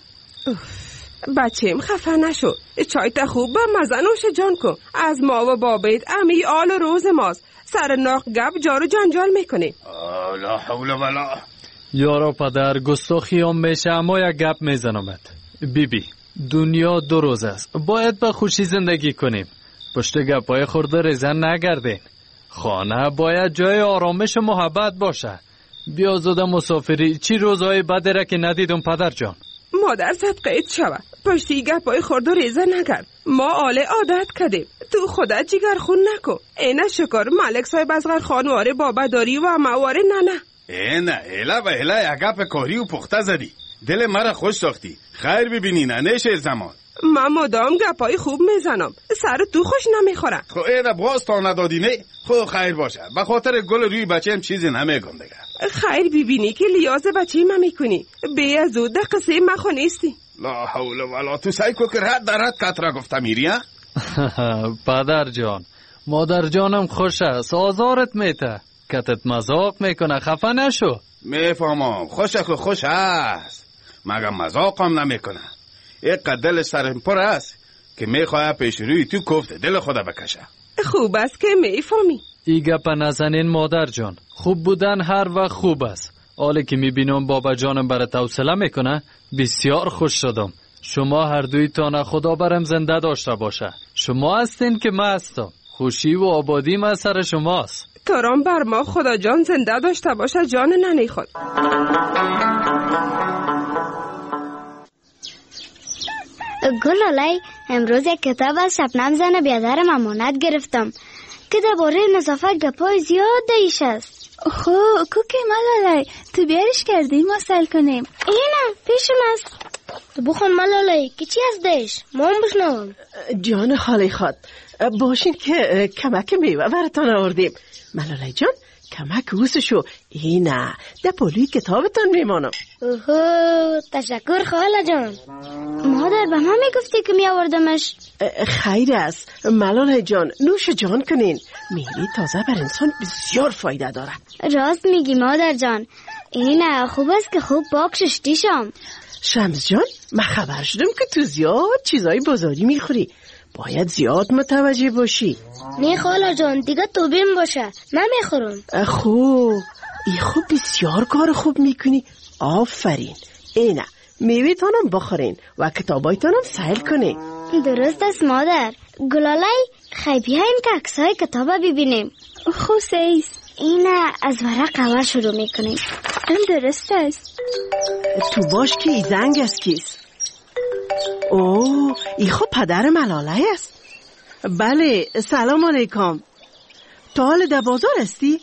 بچه‌م خفه نشو. چایت خوب با مزه نوش جان کن. از ما و بابیت امی آل روز ماست. سر ناق گپ جارو جنجال میکنی. لا حول ولا. یارا پدر گستاخی هم میشه اما یک گپ میزنمت. بیبی دنیا 2 روز است. باید به خوشی زندگی کنیم. پشت گپای خورده ریزن نگردین. خانه باید جای آرامش و محبت باشه. بیا زود مسافری. چی روزهای بده را که ندیدم پدر جان. مادر صدقیت شود. پشتی گپای خورده ریزه نگرد. ما آل عادت کردیم. تو خودت جگر خون نکن. اینه شکر ملک صاحب از غر خانواره بابا داری و مواره نه. نه اله و اله اگپ کاری و پخته زدی. دل مرا خوش ساختی. خیر ببینی نشه زمان. من مدام گپای خوب میزنم. سر تو خوش نمیخوره. خو اینه باز تا ندادی نه. خو خیر باشه. به خاطر گل روی بچه‌م چیزی نمیگم دیگه. خیر ببینی که لیاز بچه‌م میکنی. بی از او ده قصه مخو نیستی. لا حول ولا. تو سعی کو که رد در رد کتره گفته میری ها؟ پدر جان مادر جانم خوش است. آزارت میته. کتت مذاق میکنه. خفه نشو. میفهمم. خوش است. مگه مذاق هم نمیکنه. یک دل سرم پر است که میخواه پیش روی تو کفت دل خدا بکشه. خوب است که میفهمی. ای گپ نزنین مادر جان. خوب بودن هر وقت خوب است. حالی که میبینم بابا جانم برات حوصله میکنه بسیار خوش شدم. شما هر دویتان خدا برم زنده داشته باشه. شما هستین که من هستم. خوشی و آبادی من سر شماست. ترام بر ما خدا جان زنده داشته باشه جان ننی خود. گلالای امروز یک کتاب از شبنم زن بیادرم امانت گرفتم که درباره نظافت گپای زیاد دیش است. خو کوکی ملالای تو بیارش کردی ما سل کنیم. اینم پیشم است. تو بخون ملالای که چی از دیش ما هم بشنوم. جان خالی خود باشین که کمک میوه براتان آوردیم. ملالای جان کمک اوسشو. اینه ده پولی کتابتان میمانم. اوهو تشکر خاله جان. مادر به من میگفتی که میآوردمش. خیر است ملالای جان. نوش جان کنین. میوه تازه بر انسان بسیار فایده داره. راست میگی مادر جان. اینه خوب است که خوب پاک ششتی شم. شمس جان من خبر شدم که تو زیاد چیزای بازاری میخوری. باید زیاد متوجه باشی. نه خاله جان دیگه تو بیم باشه. من میخورم. خوب ای خوب بسیار کار خوب میکنی. آفرین. اینه میوه تانم بخورین و کتابایتانم سیل کنین. درست است مادر. گلالای خیلی بیایم که عکسای کتابا ببینیم. خوسیز اینه از ورق اول شروع میکنیم. درست است. تو باش که ای زنگ است کیست؟ اوه ای خب پدر ملاله است. بله سلام علیکم. تا حال در بازار هستی؟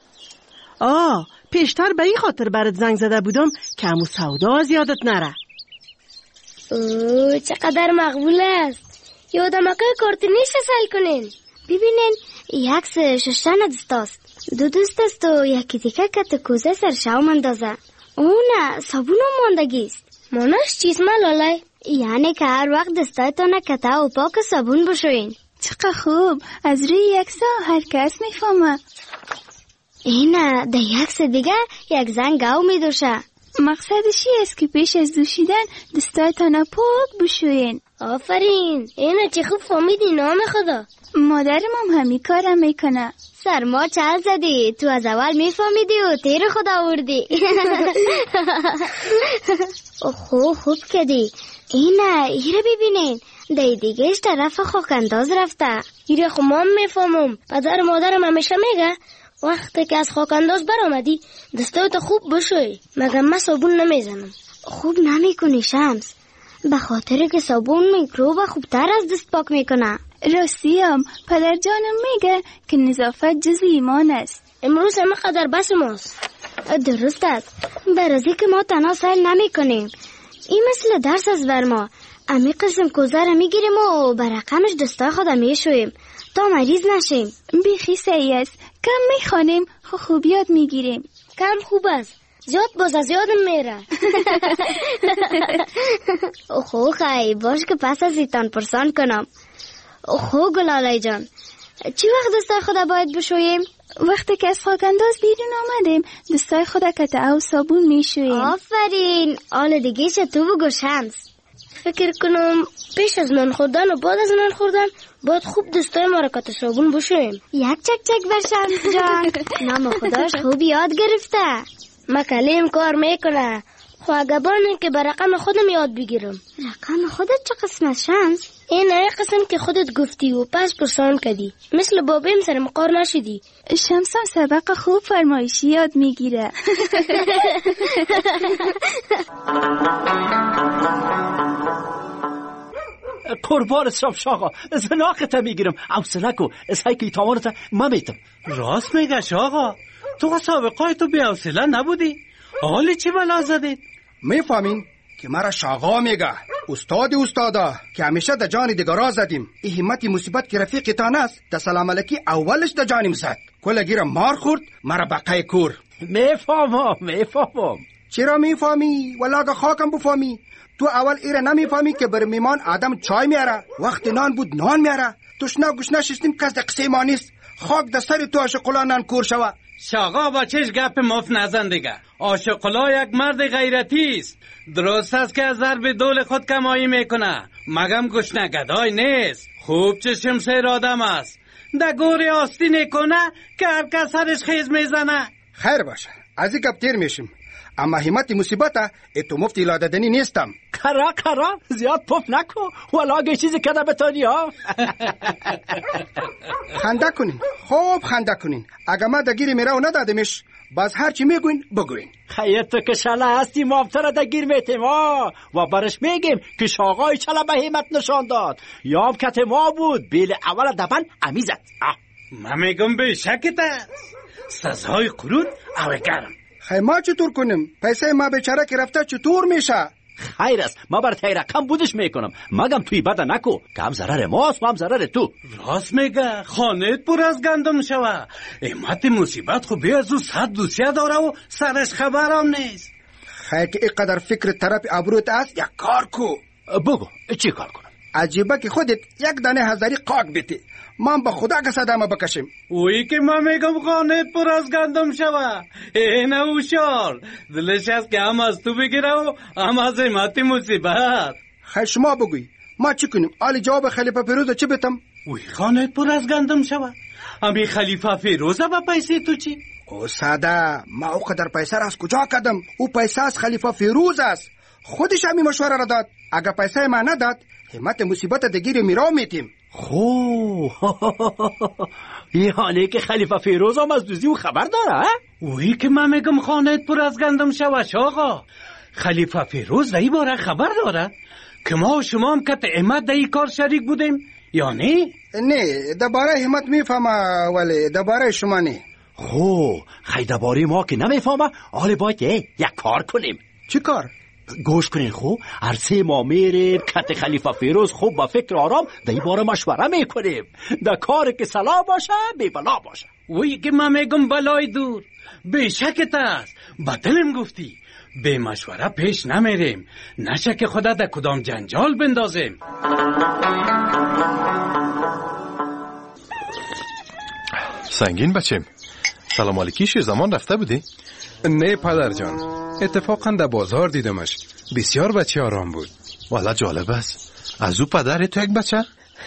پیشتر به این خاطر برات زنگ زده بودم که همو سودا از یادت نره. اوه چقدر مقبول است. یادم که کارت نیست سل کنین. ببینین یک ششتن دست است. 2 دوست است و یکی دیگه که کوزه سر شاو مندازه. اونه صابون ماندگی است. مانش چیز ملالای؟ یعنی که هر وقت دستایتان کته و پاک صابون بشوین. چقدر خوب. از روی یک سا هر کس میفهمه. اینه ده یک سا دیگه یک زن گاو میدوشه. مقصدشی است که پیش از دوشیدن دستایتان پاک بشوین. آفرین. اینه چه خوب فهمیدی نام خدا. مادرم هم همین کارم میکنه. سرما چل زدی. تو از اول میفهمیدی و تیر خدا آوردی. خوب کدی. اینه ایره ببینین. دی دیگهش طرف خاکنداز رفته. ایره خو ما میفهمم. پدر مادرم همیشه میگه وقتی که از خاک انداز برآمدی دستات خوب بشوی. مگه من صابون نمیزنم؟ خوب نمیکنی شمس، به خاطر که صابون میکروب خوبتر از دست پاک میکنه. راستیم پدر جانم میگه که نظافت جز ایمان است. امروز همه قدر بس ماست. درست است، برازی که ما تنها سیل نمی کنیم. این مثل درس است بر ما. امی قسم کوزه را میگیریم و برقمش دستای خود میشویم تا مریض نشیم. بیخی صحیح است، کم میخوانیم خوب یاد میگیریم. کم خوب است، زیاد باز از یادم میره. خو خیلی باش که پس از ایتان پرسان کنم. خو گلاله جان، چی وقت دستای خود باید بشویم؟ وقتی که از خاک انداز بیرون آمدیم دستای خود قطعه و صابون میشویم. آفرین. حالا دیگه تو بگو شمس. فکر کنم پیش از نان خوردن و بعد از نان خوردن باید خوب دستای ما را قطع صابون بشویم. یک چک چک بر شمس جان. نام خداش خوب یاد گرفته. مکلیم کار میکنه. خو اگبانه که به رقم خودم یاد بگیرم. رقم خودت چه قسم از شمس؟ این قسم که خودت گفتی و پس پرسان کردی، مثل بابیم سر مقار نشدی. شمس هم سبق خوب فرمایشی یاد میگیره. قربان شمس آقا، زناقت میگیرم. حوصله کو، اسای که تمامت ما میتم. راست میگه آقا، تو سابقای تو بی حوصله نبودی؟ حالی چی بلا زدید؟ میفهمین که مرا شاغا میگه استادا که همیشه در جان دیگرا زدیم. این همتی مصیبت که رفیق تان است در سلام علیکی اولش در جانیم زد. کل گیرم مار خورد مرا بقای کور. میفهمم. چرا میفهمی؟ ولاگه خاکم بفهمی. تو اول ایره نمیفهمی که بر میمان آدم چای میاره، وقت نان بود نان میاره. تشنه گشنه شستیم کس در قصه ما نیست. خاک در سر تو عاشقلا نان کور شوه. شاغا با چش گپ مفت نزن دیگه. عاشقلا یک مرد غیرتی است. درست است که از ضرب دول خود کمایی میکنه، مگم گشنه گدای نیست. خوب چشم سیر آدم است. در گوری آستین کنه که هر کس سرش خیز میزنه. خیر باشه، از این گپ تیر میشیم. اما همت مصیبت تو مفتی لاددنی نیستم. کرا زیاد پف نکو ولاگه چیزی کده بتانی ها. خنده کنین، خوب خنده کنین. اگه ما دگیری میره و ندادمش باز هر چی میگوین بگوین. خیلی تو که شله هستی مابتر دگیر میتیم ها و برش میگیم که شاقای چله به همت نشان داد. یاب کت ما بود بیل اول دبن امیزد. من میگم به شکت است سزای قرود او گرم. خیلی ما چطور کنیم؟ پیسه ما بیچاره که رفته چطور میشه؟ خیر است، ما بر تای رقم بودش میکنم. مگم توی بده نکو که هم ضرر ماست و هم ضرر تو. راست میگه، خانهت پر از گندم شوه. امت مصیبت خو بی از او 100 دوسیه داره و سرش خبرم نیست. خیر که اینقدر فکر طرف ابروت است یک کار کو. بگو چی کار کنم؟ عجیبه که خودت یک دانه هزاری قاق بیتی، من با خدا که صدامه بکشیم. اوی که من میگم خانهت پر از گندم شوه. اینه اوشار دلش هست که هم از تو بگیره و هم از امت مصیبت. خیر شما بگوی ما چی کنیم؟ آلی جواب خلیفه فیروز چی بتم؟ اوی خانهت پر از گندم شوه. امی خلیفه فیروزه با پیسه تو چی؟ او ساده، ما او قدر پیسه را از کجا کدم؟ او پیسه از خلیفه فیروز است. خودش همی مشوره را داد. اگه پیسه ما نداد همت مصیبت دگیر میرا میتیم. یعنی که خلیفه فیروز هم از دوزی و خبر داره؟ اوی که من میگم خانهت پر از گندم شوه آقا. خلیفه فیروز دایی باره خبر داره که ما و شما هم کت احمد دایی کار شریک بودیم یا نه؟ نه، درباره همت میفهمه ولی درباره شما نه. خیلی درباره ما که نمیفهمه حالا باید یک کار کنیم. چی کار؟ گوش کنین هر سه ما میریم کت خلیفه فیروز خوب با فکر آرام در باره مشوره میکنیم. در کار که صلاح باشه بی بلا باشه. وی که من میگم بلای دور به شکت است. بدلم گفتی به مشوره پیش نمیریم، نشه که خدا در کدام جنجال بندازیم. سنگین بچیم، سلام علیکیش زمان رفته بودی؟ نه پدر جان، اتفاقا در بازار دیدمش. بسیار بچه آرام بود. والا جالب است. از او پدر تو یک بچه؟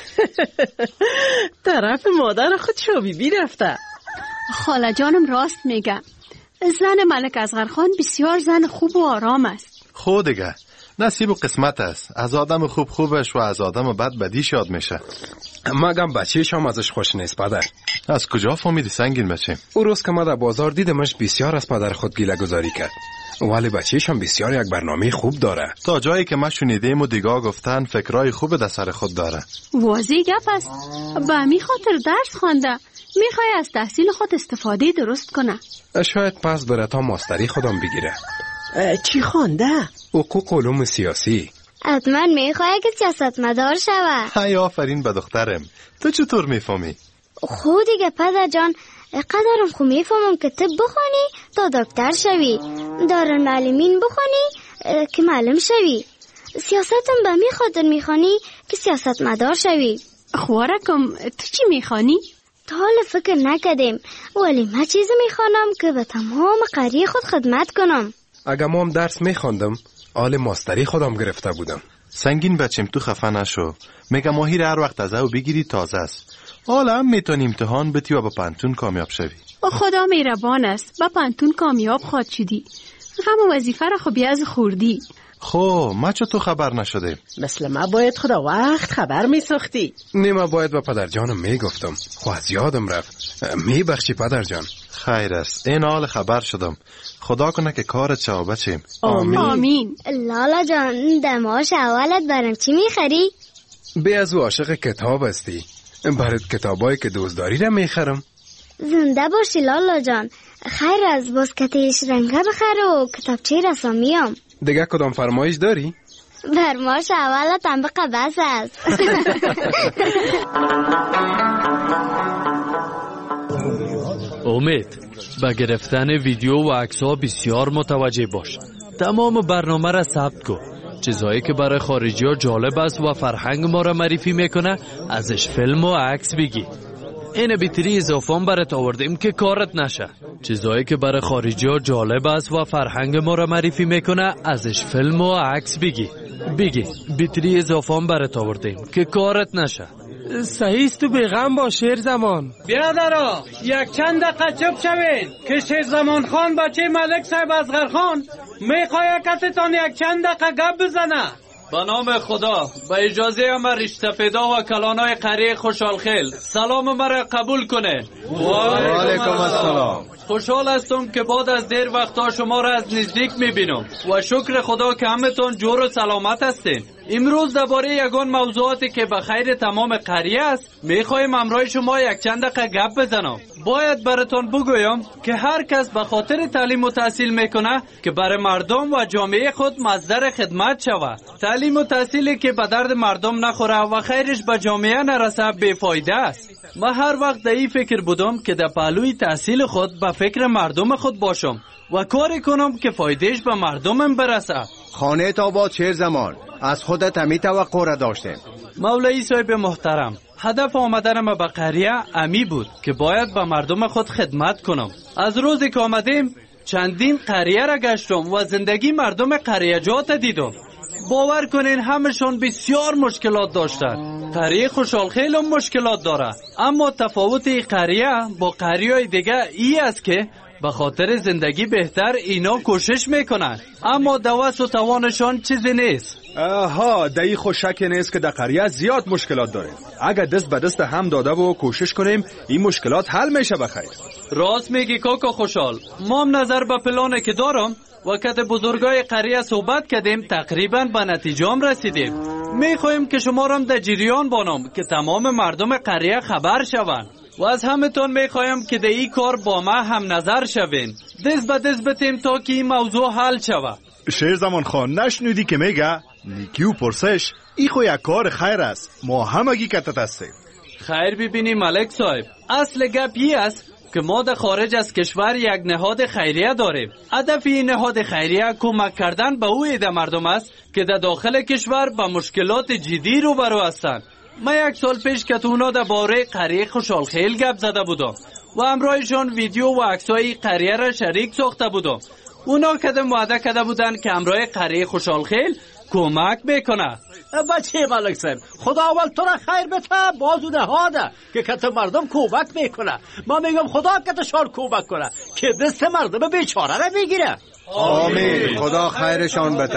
طرف مادر خود شوبیبی رفته. خاله جانم راست میگه. زن ملک اصغر خان بسیار زن خوب و آرام است. خود دیگه نصیب و قسمت است. از آدم خوب خوبش و از آدم بد بدیش یاد میشه. مگم بچه‌ش هم ازش خوش نیست پدر؟ از کجا فهمیدی سنگین بچه؟ او روز که ما در بازار دیدمش بسیار از پدر خود گیله گذاری کرد. ولی بچه‌ش هم بسیار یک برنامه خوب داره. تا جایی که ما شنیدیم و دیگاه گفتن فکرای خوب در سر خود داره. واضح گپ است. به همین خاطر درس خوانده. میخوای از تحصیل خود استفاده درست کنه. شاید پس بره تا ماستری خودم بگیره. چی خوانده؟ حقوق علوم سیاسی. حتما میخوای که سیاستمدار شوه. های آفرین به دخترم. تو چطور میفهمی؟ خود دیگه پدر جان، قدرم خو میفهمم که طب بخونی تا دکتر شوی، دارالمعلمین بخونی که معلم شوی، سیاستم به می خاطر میخوانی که سیاستمدار شوی. خوارکم تو چی میخوانی؟ تا حال فکر نکردیم، ولی من چیز میخوانم که به تمام قریه خود خدمت کنم. اگه ما هم درس میخواندم آل ماستری خودم گرفته بودم. سنگین بچم تو خفه نشو. میگم ماهی هر وقت از او بگیری تازه است. حالا هم میتونی امتحان بتی و با پانتون کامیاب شوی. خدا مهربان است. با پانتون کامیاب خواهد شدی. غم وظیفه را خب از خوردی. خب ما چطور خبر نشده؟ مثل ما باید خدا وقت خبر میساختی. نیمه باید با پدر جانم میگفتم. خو از یادم رفت. میبخشی پدر جان؟ خیر است. این حال خبر شدم. خدا کنه که کارت شو بچیم. آمین. آمین. لالا جان دماش اولت برام چی میخری؟ به از عاشق کتاب هستی. برات کتابایی که دوست داری را میخرم. زنده باشی لالا جان. خیر از باسکتش رنگه بخر و کتابچه رسامیام. دیگه کدام فرمایش داری؟ فرمایش اولت هم بقه بس است. امید، به گرفتن ویدیو و عکس‌ها بسیار متوجه باش. تمام برنامه را ثبت کن. چیزهایی که برای خارجی‌ها جالب است و فرهنگ ما را معرفی میکنه ازش فیلم و عکس بگی. این بیتری اضافه برات آوردیم که کارت نشه. چیزهایی که برای خارجی‌ها جالب است و فرهنگ ما را معرفی میکنه ازش فیلم و عکس بگی. بیتری اضافه برات آوردیم که کارت نشه. صحیح است. تو بیغم باش شیر زمان. بیادرها یک چند دقیقه چپ شوید که شیر زمان خان بچه ملک صاحب اصغر خان میخواه کتتان یک چند دقیقه گپ بزنه. به نام خدا به اجازه ما رشته پیدا و کلانای قریه خوشحالخیل سلام مرا قبول کنه. و علیکم السلام. خوشحال هستم که بعد از دیر وقتا شما را از نزدیک میبینم و شکر خدا که همتون جور و سلامت هستین. امروز درباره یگان موضوعاتی که به خیر تمام قریه است میخوایم همراه شما یک چند دقیقه گپ بزنم. باید براتون بگویم که هر کس به خاطر تعلیم و تحصیل میکنه که برای مردم و جامعه خود مصدر خدمت شود. تعلیم و تحصیلی که به درد مردم نخوره و خیرش به جامعه نرسه بیفایده است. من هر وقت در این فکر بودم که در پهلوی تحصیل خود به فکر مردم خود باشم و کاری کنم که فایدهش به مردمم برسه. خانه آباد شیر زمان، از خودت همی توقع را داشتیم. مولوی صاحب محترم، هدف آمدن ما به قریه امی بود که باید به مردم خود خدمت کنم. از روزی که آمدیم چندین قریه را گشتم و زندگی مردم قریه جات دیدم. باور کنین همشون بسیار مشکلات داشتن. قریه خوشحالخیل هم مشکلات داره، اما تفاوت این قریه با قریه دیگه ای است که به خاطر زندگی بهتر اینا کوشش میکنن، اما دوست و توانشان چیزی نیست. آها، دایی خو شک نیست که در قریه زیاد مشکلات داره. اگر دست به دست هم داده و کوشش کنیم این مشکلات حل میشه بخیر. راست میگی کاکا خوشحال. ما هم نظر به پلانه که دارم وقت بزرگای قریه صحبت کردیم تقریبا به نتیجه هم رسیدیم. میخوایم که شما را در جریان بانم که تمام مردم قریه خبر شوند و از همتون میخوایم که در این کار با ما هم نظر شوین. دست به دست بتیم تا که این موضوع حل شود. شیر زمان خان نشنودی که میگه نیکی و پرسش ای خو یک کار خیر است. ما همگی کتت هستیم. خیر ببینی ملک صاحب، اصل گپ این است که ما در خارج از کشور یک نهاد خیریه داریم. هدف این نهاد خیریه کمک کردن به او عده مردم است که در داخل کشور با مشکلات جدی روبرو هستند. من یک سال پیش که اونا در باره قریه خوشحالخیل گپ زده بودم و همراهشان ویدیو و عکسای قریه را شریک ساخته بودم. اونا کدام وعده کرده بودن که همراه قریه خوشحالخیل کمک میکنه. بچه ملک صاحب، خدا اول تو را خیر بده، بازو نهاده که کت مردم کمک میکنه. ما میگم خدا کتشان کمک کنه که دست مردم بیچاره را بگیره. آمین. خدا خیرشان بده.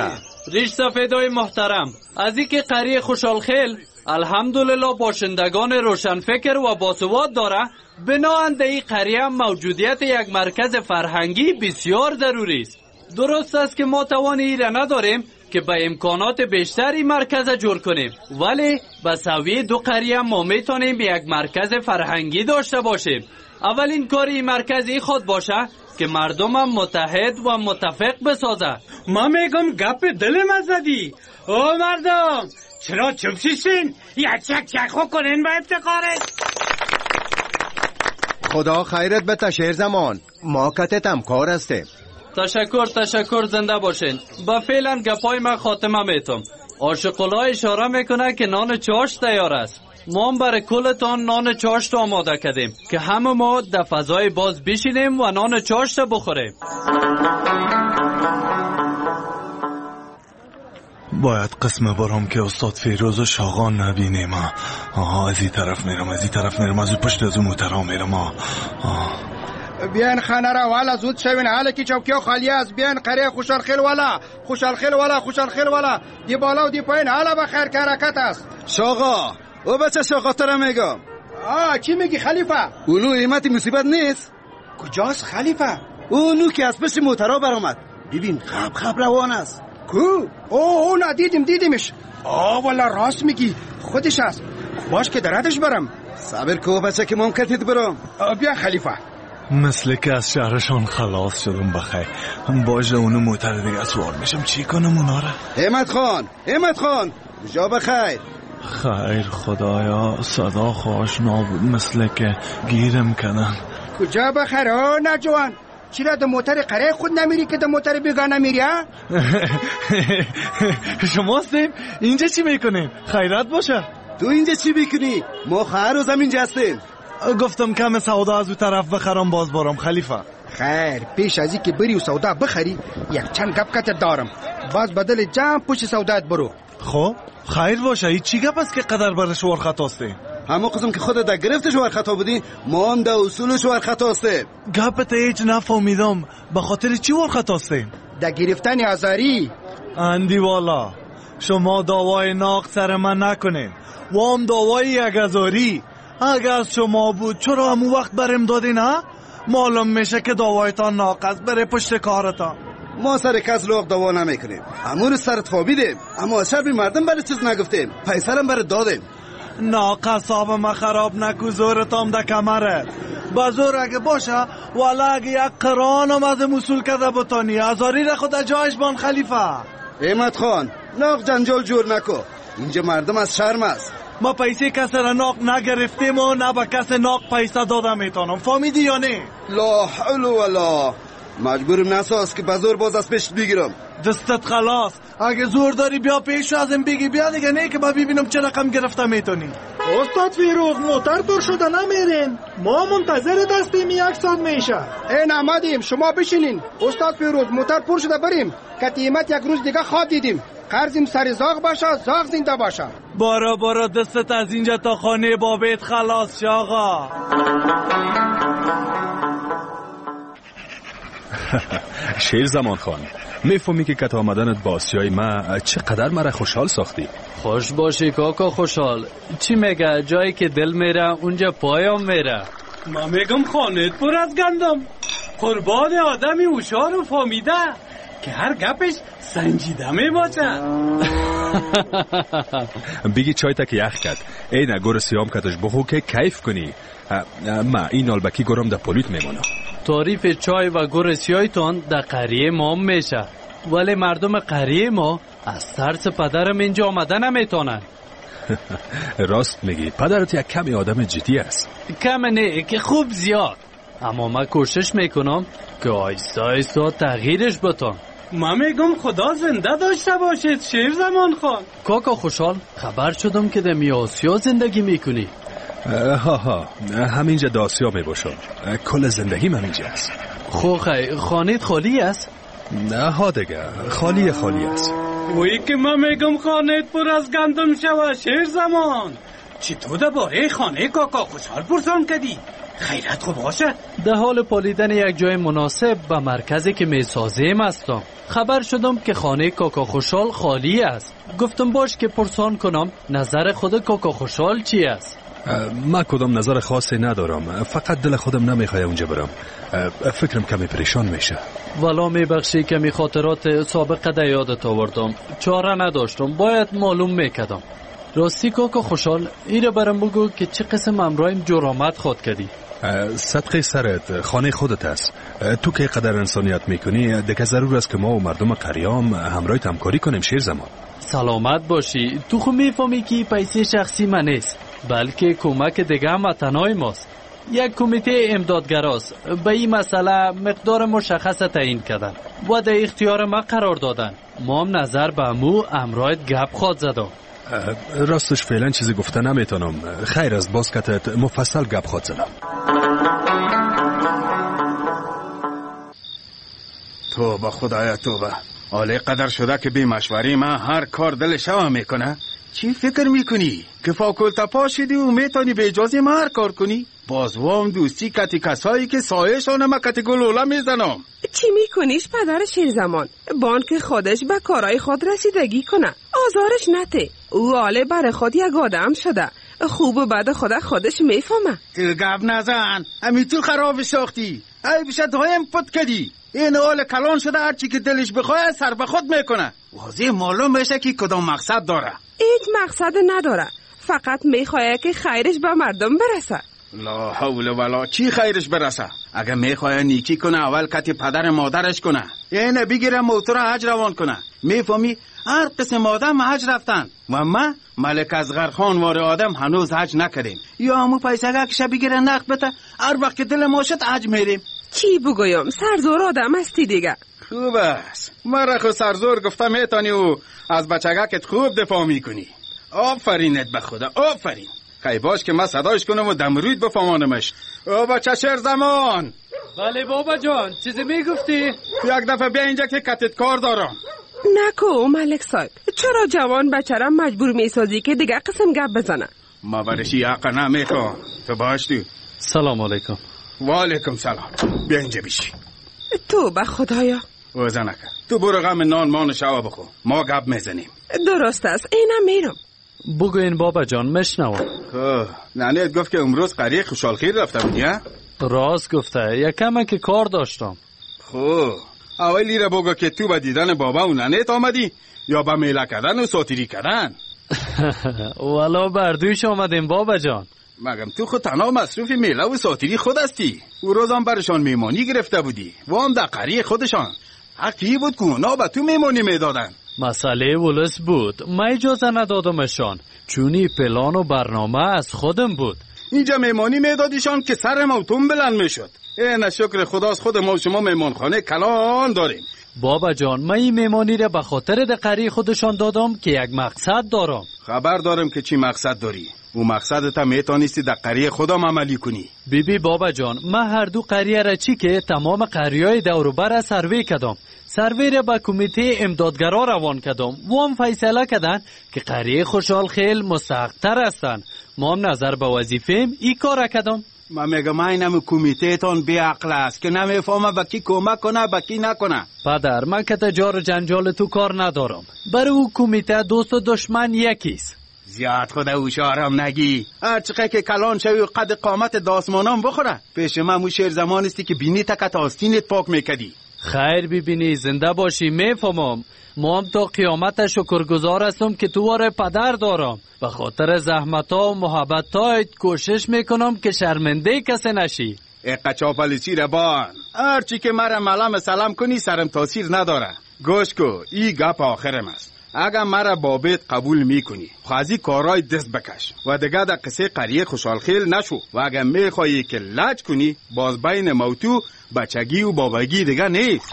ریش سفیدای محترم، از اینکه قریه خوشحالخیل الحمدلله باشندگان روشنفکر و باسواد داره، بناهنده این قریه موجودیت یک مرکز فرهنگی بسیار ضروری است. درست است که ما توان ایره نداریم که به امکانات بیشتری مرکز جور کنیم، ولی به سویه دو قریه ما میتونیم یک مرکز فرهنگی داشته باشیم. اولین کار این مرکزی خود باشه که مردم هم متحد و متفق بسازه. ما میگم گپ دلم زدی. او مردم چرا چوب شیشین؟ یک چک خو کنین به افتخارش. خدا خیرت بده شیر زمان، ما کتتم کار هستیم. تشکر زنده باشین. با فعلا گپای من خاتمه میتم. عاشق‌الله اشاره میکنه که نان چاشت تیار است. ما هم برای کلتان نان چاشت آماده کردیم که همه ما در فضای باز بشینیم و نان چاشت بخوریم. باید قسم برام که استاد فیروز و شاغان نبینیم. از این طرف میرم از اون پشت از اون موترها میرم. بیان خانه را والا زود شوین، حالا که چوکیو خالی است. بیان قریه خوشحالخیل والا دی بالا و دی پایین حالا بخیر که حرکت است. شاغا او بچه شاغا ترا میگم. چی میگی خلیفه؟ اونو ایمتی مصیبت نیست؟ کجاست خلیفه؟ اونو که از پشت موترها برآمد، ببین خب روان است. کو؟ او نه دیدیمش. والا راست میگی، خودش است. باش که دراتش برم. صبر کو بچه که ممکنید برم. بیا خلیفه. مثل که از شهرشان خلاص شدم بخیر. باشه اونو موتر دیگه سوار میشم چی کنم اونا را؟ احمد خان جا بخیر. خیر خدایا، صدا خواشنا بود، مثل که گیرم کنم. کجا بخیر نجوان؟ چرا در موتر قره خود نمیری که در موتر بیگانه میری ها؟ شما هستیم؟ اینجا چی میکنیم؟ خیرت باشه. تو اینجا چی میکنی؟ ما خیر و زمین جستیم. گفتم کم سودا از اون طرف بخرم باز برام خلیفه. خیر پیش از این که بری و سودا بخری یک چند گپ کتر دارم، باز بدل جمع پشت سودات برو. خب خیر باشه. این چی گپ است که قدر برش ور خطاسته؟ همه قسم که خودت در گرفتش ور خطا بودی، ما هم در اصولش ور خطاسته. گپت هیچ نفهمیدم، به خاطر چی ور خطاسته؟ در گرفتن آزاری. اندی والا شما دعوای ناق سر من نکنین، و هم دعوای یک هزاری. اگر شما بود چرا همون وقت برم دادین ها؟ معلوم میشه که دعوایتان ناقص بره پشت کارتان. ما سر کس لوق دعوا نمیکنیم، همون سرت خوابیدیم، اما از شربی مردم برای چیز نگفتیم، پیسرم برای دادیم. ناقص آب ما خراب نکو، زورتام ده کمره. با زور اگه باشه والا اگه یک قرانم از مسئول کده بتانی ازاری را خود جایش بان خلیفه. احمد خان ناق جنجال جور نکو، اینجا مردم از شرم است. ما پیسه کسی را ناق نگرفتیم و نه با کسی ناق پیسه دادم میتونم، فهمیدی یا نه؟ لا حول ولا مجبورم نساز که بزور باز از پیش بگیرم. دستت خلاص، اگه زور داری بیا پیش ازم بگی بیا دیگه، نه که با ببینم چه رقم گرفته میتونی. استاد فیروز موتر پر شده نمیرین، ما منتظر دستیم 1 ساعت میشه. این آمدیم، شما بشینین. استاد فیروز موتر پر شده بریم، قیمت یک روز دیگه خواب دیدیم. قرضیم سر زاغ باشه، زاغ زنده باشه. بارا دستت از اینجا تا خانه بابت خلاص شاغا. شیر زمان خان، میفهمی که کت آمدنت با آسیای ما چقدر مرا خوشحال ساختی؟ خوش باشی کاکا خوشحال. چی میگه؟ جایی که دل میره اونجا پایم میره. ما میگم خانت پر از گندم، قربان آدمی هوشیار و فهمیده که هر گپش سنجیده میباشه. بگی چای تک یخ کد، ای نگور سیام کتش بخو که کیف کنی. ما این نالبکی گرم در پولیت میمونه. تعریف چای و گور سیایتان در قریه ما میشه، ولی مردم قریه ما از ترس پدرم اینجا آمده نمیتونن. راست میگی، پدرت یک کمی آدم جدی است. کم نه که خوب زیاد، اما من کوشش میکنم که آیستا تغییرش بتم. ما میگم خدا زنده داشته باشید شیر زمان خان. کاکا خوشحال، خبر شدم که در میاسیا زندگی میکنی. همینجا داسیا میباشم، کل زندگی من اینجا است. خانت خالی است؟ نه ها دیگه، خالی است. وی که من میگم خانت پر از گندم شوه شیر زمان. چی تو درباره خانه کاکا خوشحال پرسان کردی؟ خیرت خوب باشه. در حال پالیدن یک جای مناسب به مرکزی که میسازیم هستم. خبر شدم که خانه کاکا خوشحال خالی است. گفتم باش که پرسان کنم نظر خود کاکا خوشحال چی است. من کدام نظر خاصی ندارم، فقط دل خودم نمیخواد اونجا برم. فکرم کمی پریشان میشه. والا میبخشی کمی خاطرات سابقه در یادت آوردم. چاره نداشتم، باید معلوم میکردم. راستی کاکا خوشحال ایره برام بگو که چه قسم امرایم جرامت خود کردی. صدقه سرت، خانه خودت است. تو که قدر انسانیت میکنی دیگه ضرور است که ما و مردم قریام همراهت همکاری کنیم. شیر زمان سلامت باشی. تو خو میفهمی که پیسه شخصی من نیست، بلکه کمک دیگه هم وطنهای ماست. یک کمیته امدادگراست. به این مسئله مقدار مشخص تعیین کردن و در اختیار ما قرار دادن. ما هم نظر به امو امرایت گپ خود زدم. راستش فعلا چیزی گفته نمیتونم. خیر از باز کتت مفصل گپ خود زدم. توبه خدایا توبه. آله قدر شده که بی مشوری من هر کار دلش هم میکنه. چی فکر میکنی؟ که فاکولتا پا شدی و میتونی به اجازه ما هر کار کنی؟ باز وام دوستی کتی کسایی که سایشان ما کتی گلوله میزنم. چی میکنیش پدر شیرزمان؟ بانک خودش به کارای خود رسیدگی کنه، آزارش نته. او آله بر خود یک آدم شده، خوب و بد خودش میفهمه. تو گب نزن، امی تو خراب ساختی. ای بشه دایم پت کدی. این آل کلان شده هرچی که دلش بخواه سر به خود میکنه. واضح معلوم بشه که کدام مقصد داره. هیچ مقصد نداره، فقط میخواه که خیرش به مردم برسه. لا حول ولا. چی خیرش برسه؟ اگه میخواه نیکی کنه اول کتی پدر مادرش کنه. اینه بگیره موتور حج روان کنه. میفهمی؟ هر قسم آدم حج رفتن و ما ملک اصغر خان وار آدم هنوز حج نکردیم. یا همو پیسه که بگیره نقد بته، هر وقت که دل ما شد حج میریم. چی بگویم؟ سرزور آدم هستی دیگه. خوب است. مرا خود سرزور گفتم میتانی و از بچگکت خوب دفاع میکنی. آفرینت به خدا، آفرین. خیلی باش که من صدایش کنم و دمروید بفهمانمش. او بچه شیر زمان. بله بابا جان، چیزی میگفتی؟ یک دفعه بیا اینجا که کتت کار دارم. نکو ملک صاحب، چرا جوان بچرم مجبور میسازی که دیگه قسم گپ بزنه؟ ما برشی حق نمیخوام. تو باش تو. سلام علیکم. و علیکم سلام. بیا اینجا بیشی. تو به خدایا. وزه نکن. تو برو غم نان مان شوا بخو، ما گپ میزنیم. درست است، اینم میرم. بگوین بابا جان مشنوم. ننیت گفت که امروز قریه خوشحالخیر رفتم دیگه؟ راست گفته، یکم که کار داشتم. خب اولی را بگو که تو به دیدن بابا و ننیت آمدی یا به میله کردن و ساتیری کردن؟ والا بردویش آمدیم بابا جان. مگم تو خود تنها مصروف میله و ساتیری خود هستی؟ او روزم برشان میمانی گرفته بودی و هم در قریه خودشان حقی بود که اونا به تو میمانی میدادن. مسئله ولس بود، من اجازه ندادمشان، چونی پلان و برنامه از خودم بود. اینجا میمانی میدادیشان که سر موتون بلند میشد. این شکر خداست خود ما و شما میمانخانه کلان داریم. بابا جان من این میمانی را به خاطر دقری خودشان دادم که یک مقصد دارم. خبر دارم که چی مقصد داری. او مقصدت هم میتونستی در قریه خودم عملی کنی. بیبی بابا جان من هر دو قریه را چی که تمام قریه‌های دور و بر سروی کردم. سروی را به کمیته امدادگرا روان کردم و هم فیصله کردن که قریه خوشحال خیل مستحق‌تر هستند. ما هم نظر به وظیفه‌ام این کار کردم. من میگم اینم کمیته تون بی عقل است که نمیفهمه به کی کمک کنه به کی نکنه. پدر من که تجار جنجال تو کار ندارم. برای او کمیته دوست و دشمن یکیست. زیاد خود اوشارم نگی. هر چقدر که کلان شوی و قد قامت داسمانم بخوره. پیش من مو شیر زمان استی که بینی تکت آستینت پاک میکدی. خیر ببینی زنده باشی میفهمم. ما هم تا قیامت شکرگزار هستم که تو واره پدر دارم. به خاطر زحمت‌ها و محبت‌هایت کوشش میکنم که شرمنده کسی نشی. قچاپلیسی ربان هرچی که مرا ملام سلام کنی سرم تاثیر نداره. گوش کو ای گپ آخرم است. اگر مرا بابت قبول میکنی خوازی کارای دست بکش و دیگه در قصه قریه خوشحالخیل نشو و اگر میخوایی که لج کنی باز بین موتو بچگی و بابگی دیگه نیست.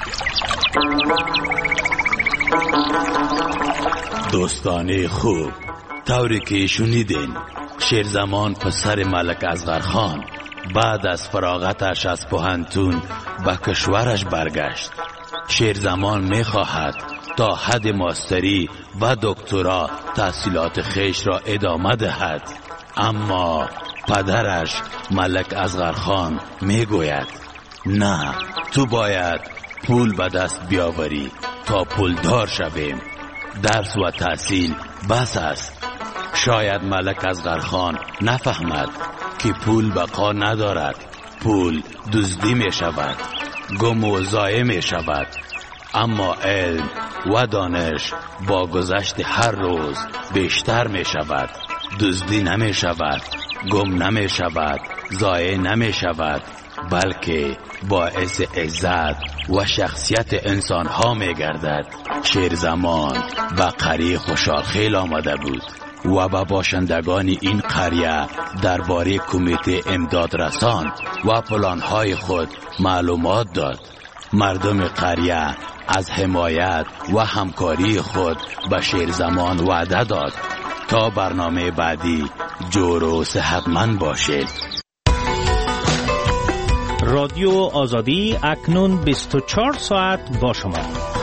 دوستانه خوب، طوری که شنیدین شیرزمان پسر ملک اصغر خان بعد از فراغتش از پوهنتون به کشورش برگشت. شیرزمان میخواهد تا حد ماستری و دکترا تحصیلات خیش را ادامه دهد، اما پدرش ملک اصغرخان میگوید نه، تو باید پول به دست بیاوری تا پولدار شویم. درس و تحصیل بس است. شاید ملک اصغرخان نفهمد که پول بقا ندارد. پول دزدی می شود، گم و ضایع می شود. اما علم و دانش با گذشت هر روز بیشتر می شود. دزدی نمی شود، گم نمی شود، ضایع نمی شود، بلکه باعث عزت و شخصیت انسان ها می گردد. شیرزمان به قریه خوشحال خیل آمده بود و به باشندگان این قریه درباره کمیته امداد رسان و پلانهای خود معلومات داد. مردم قریه از حمایت و همکاری خود به شیرزمان وعده داد تا برنامه بعدی جور و صحتمند باشید. رادیو آزادی اکنون 24 ساعت با شما.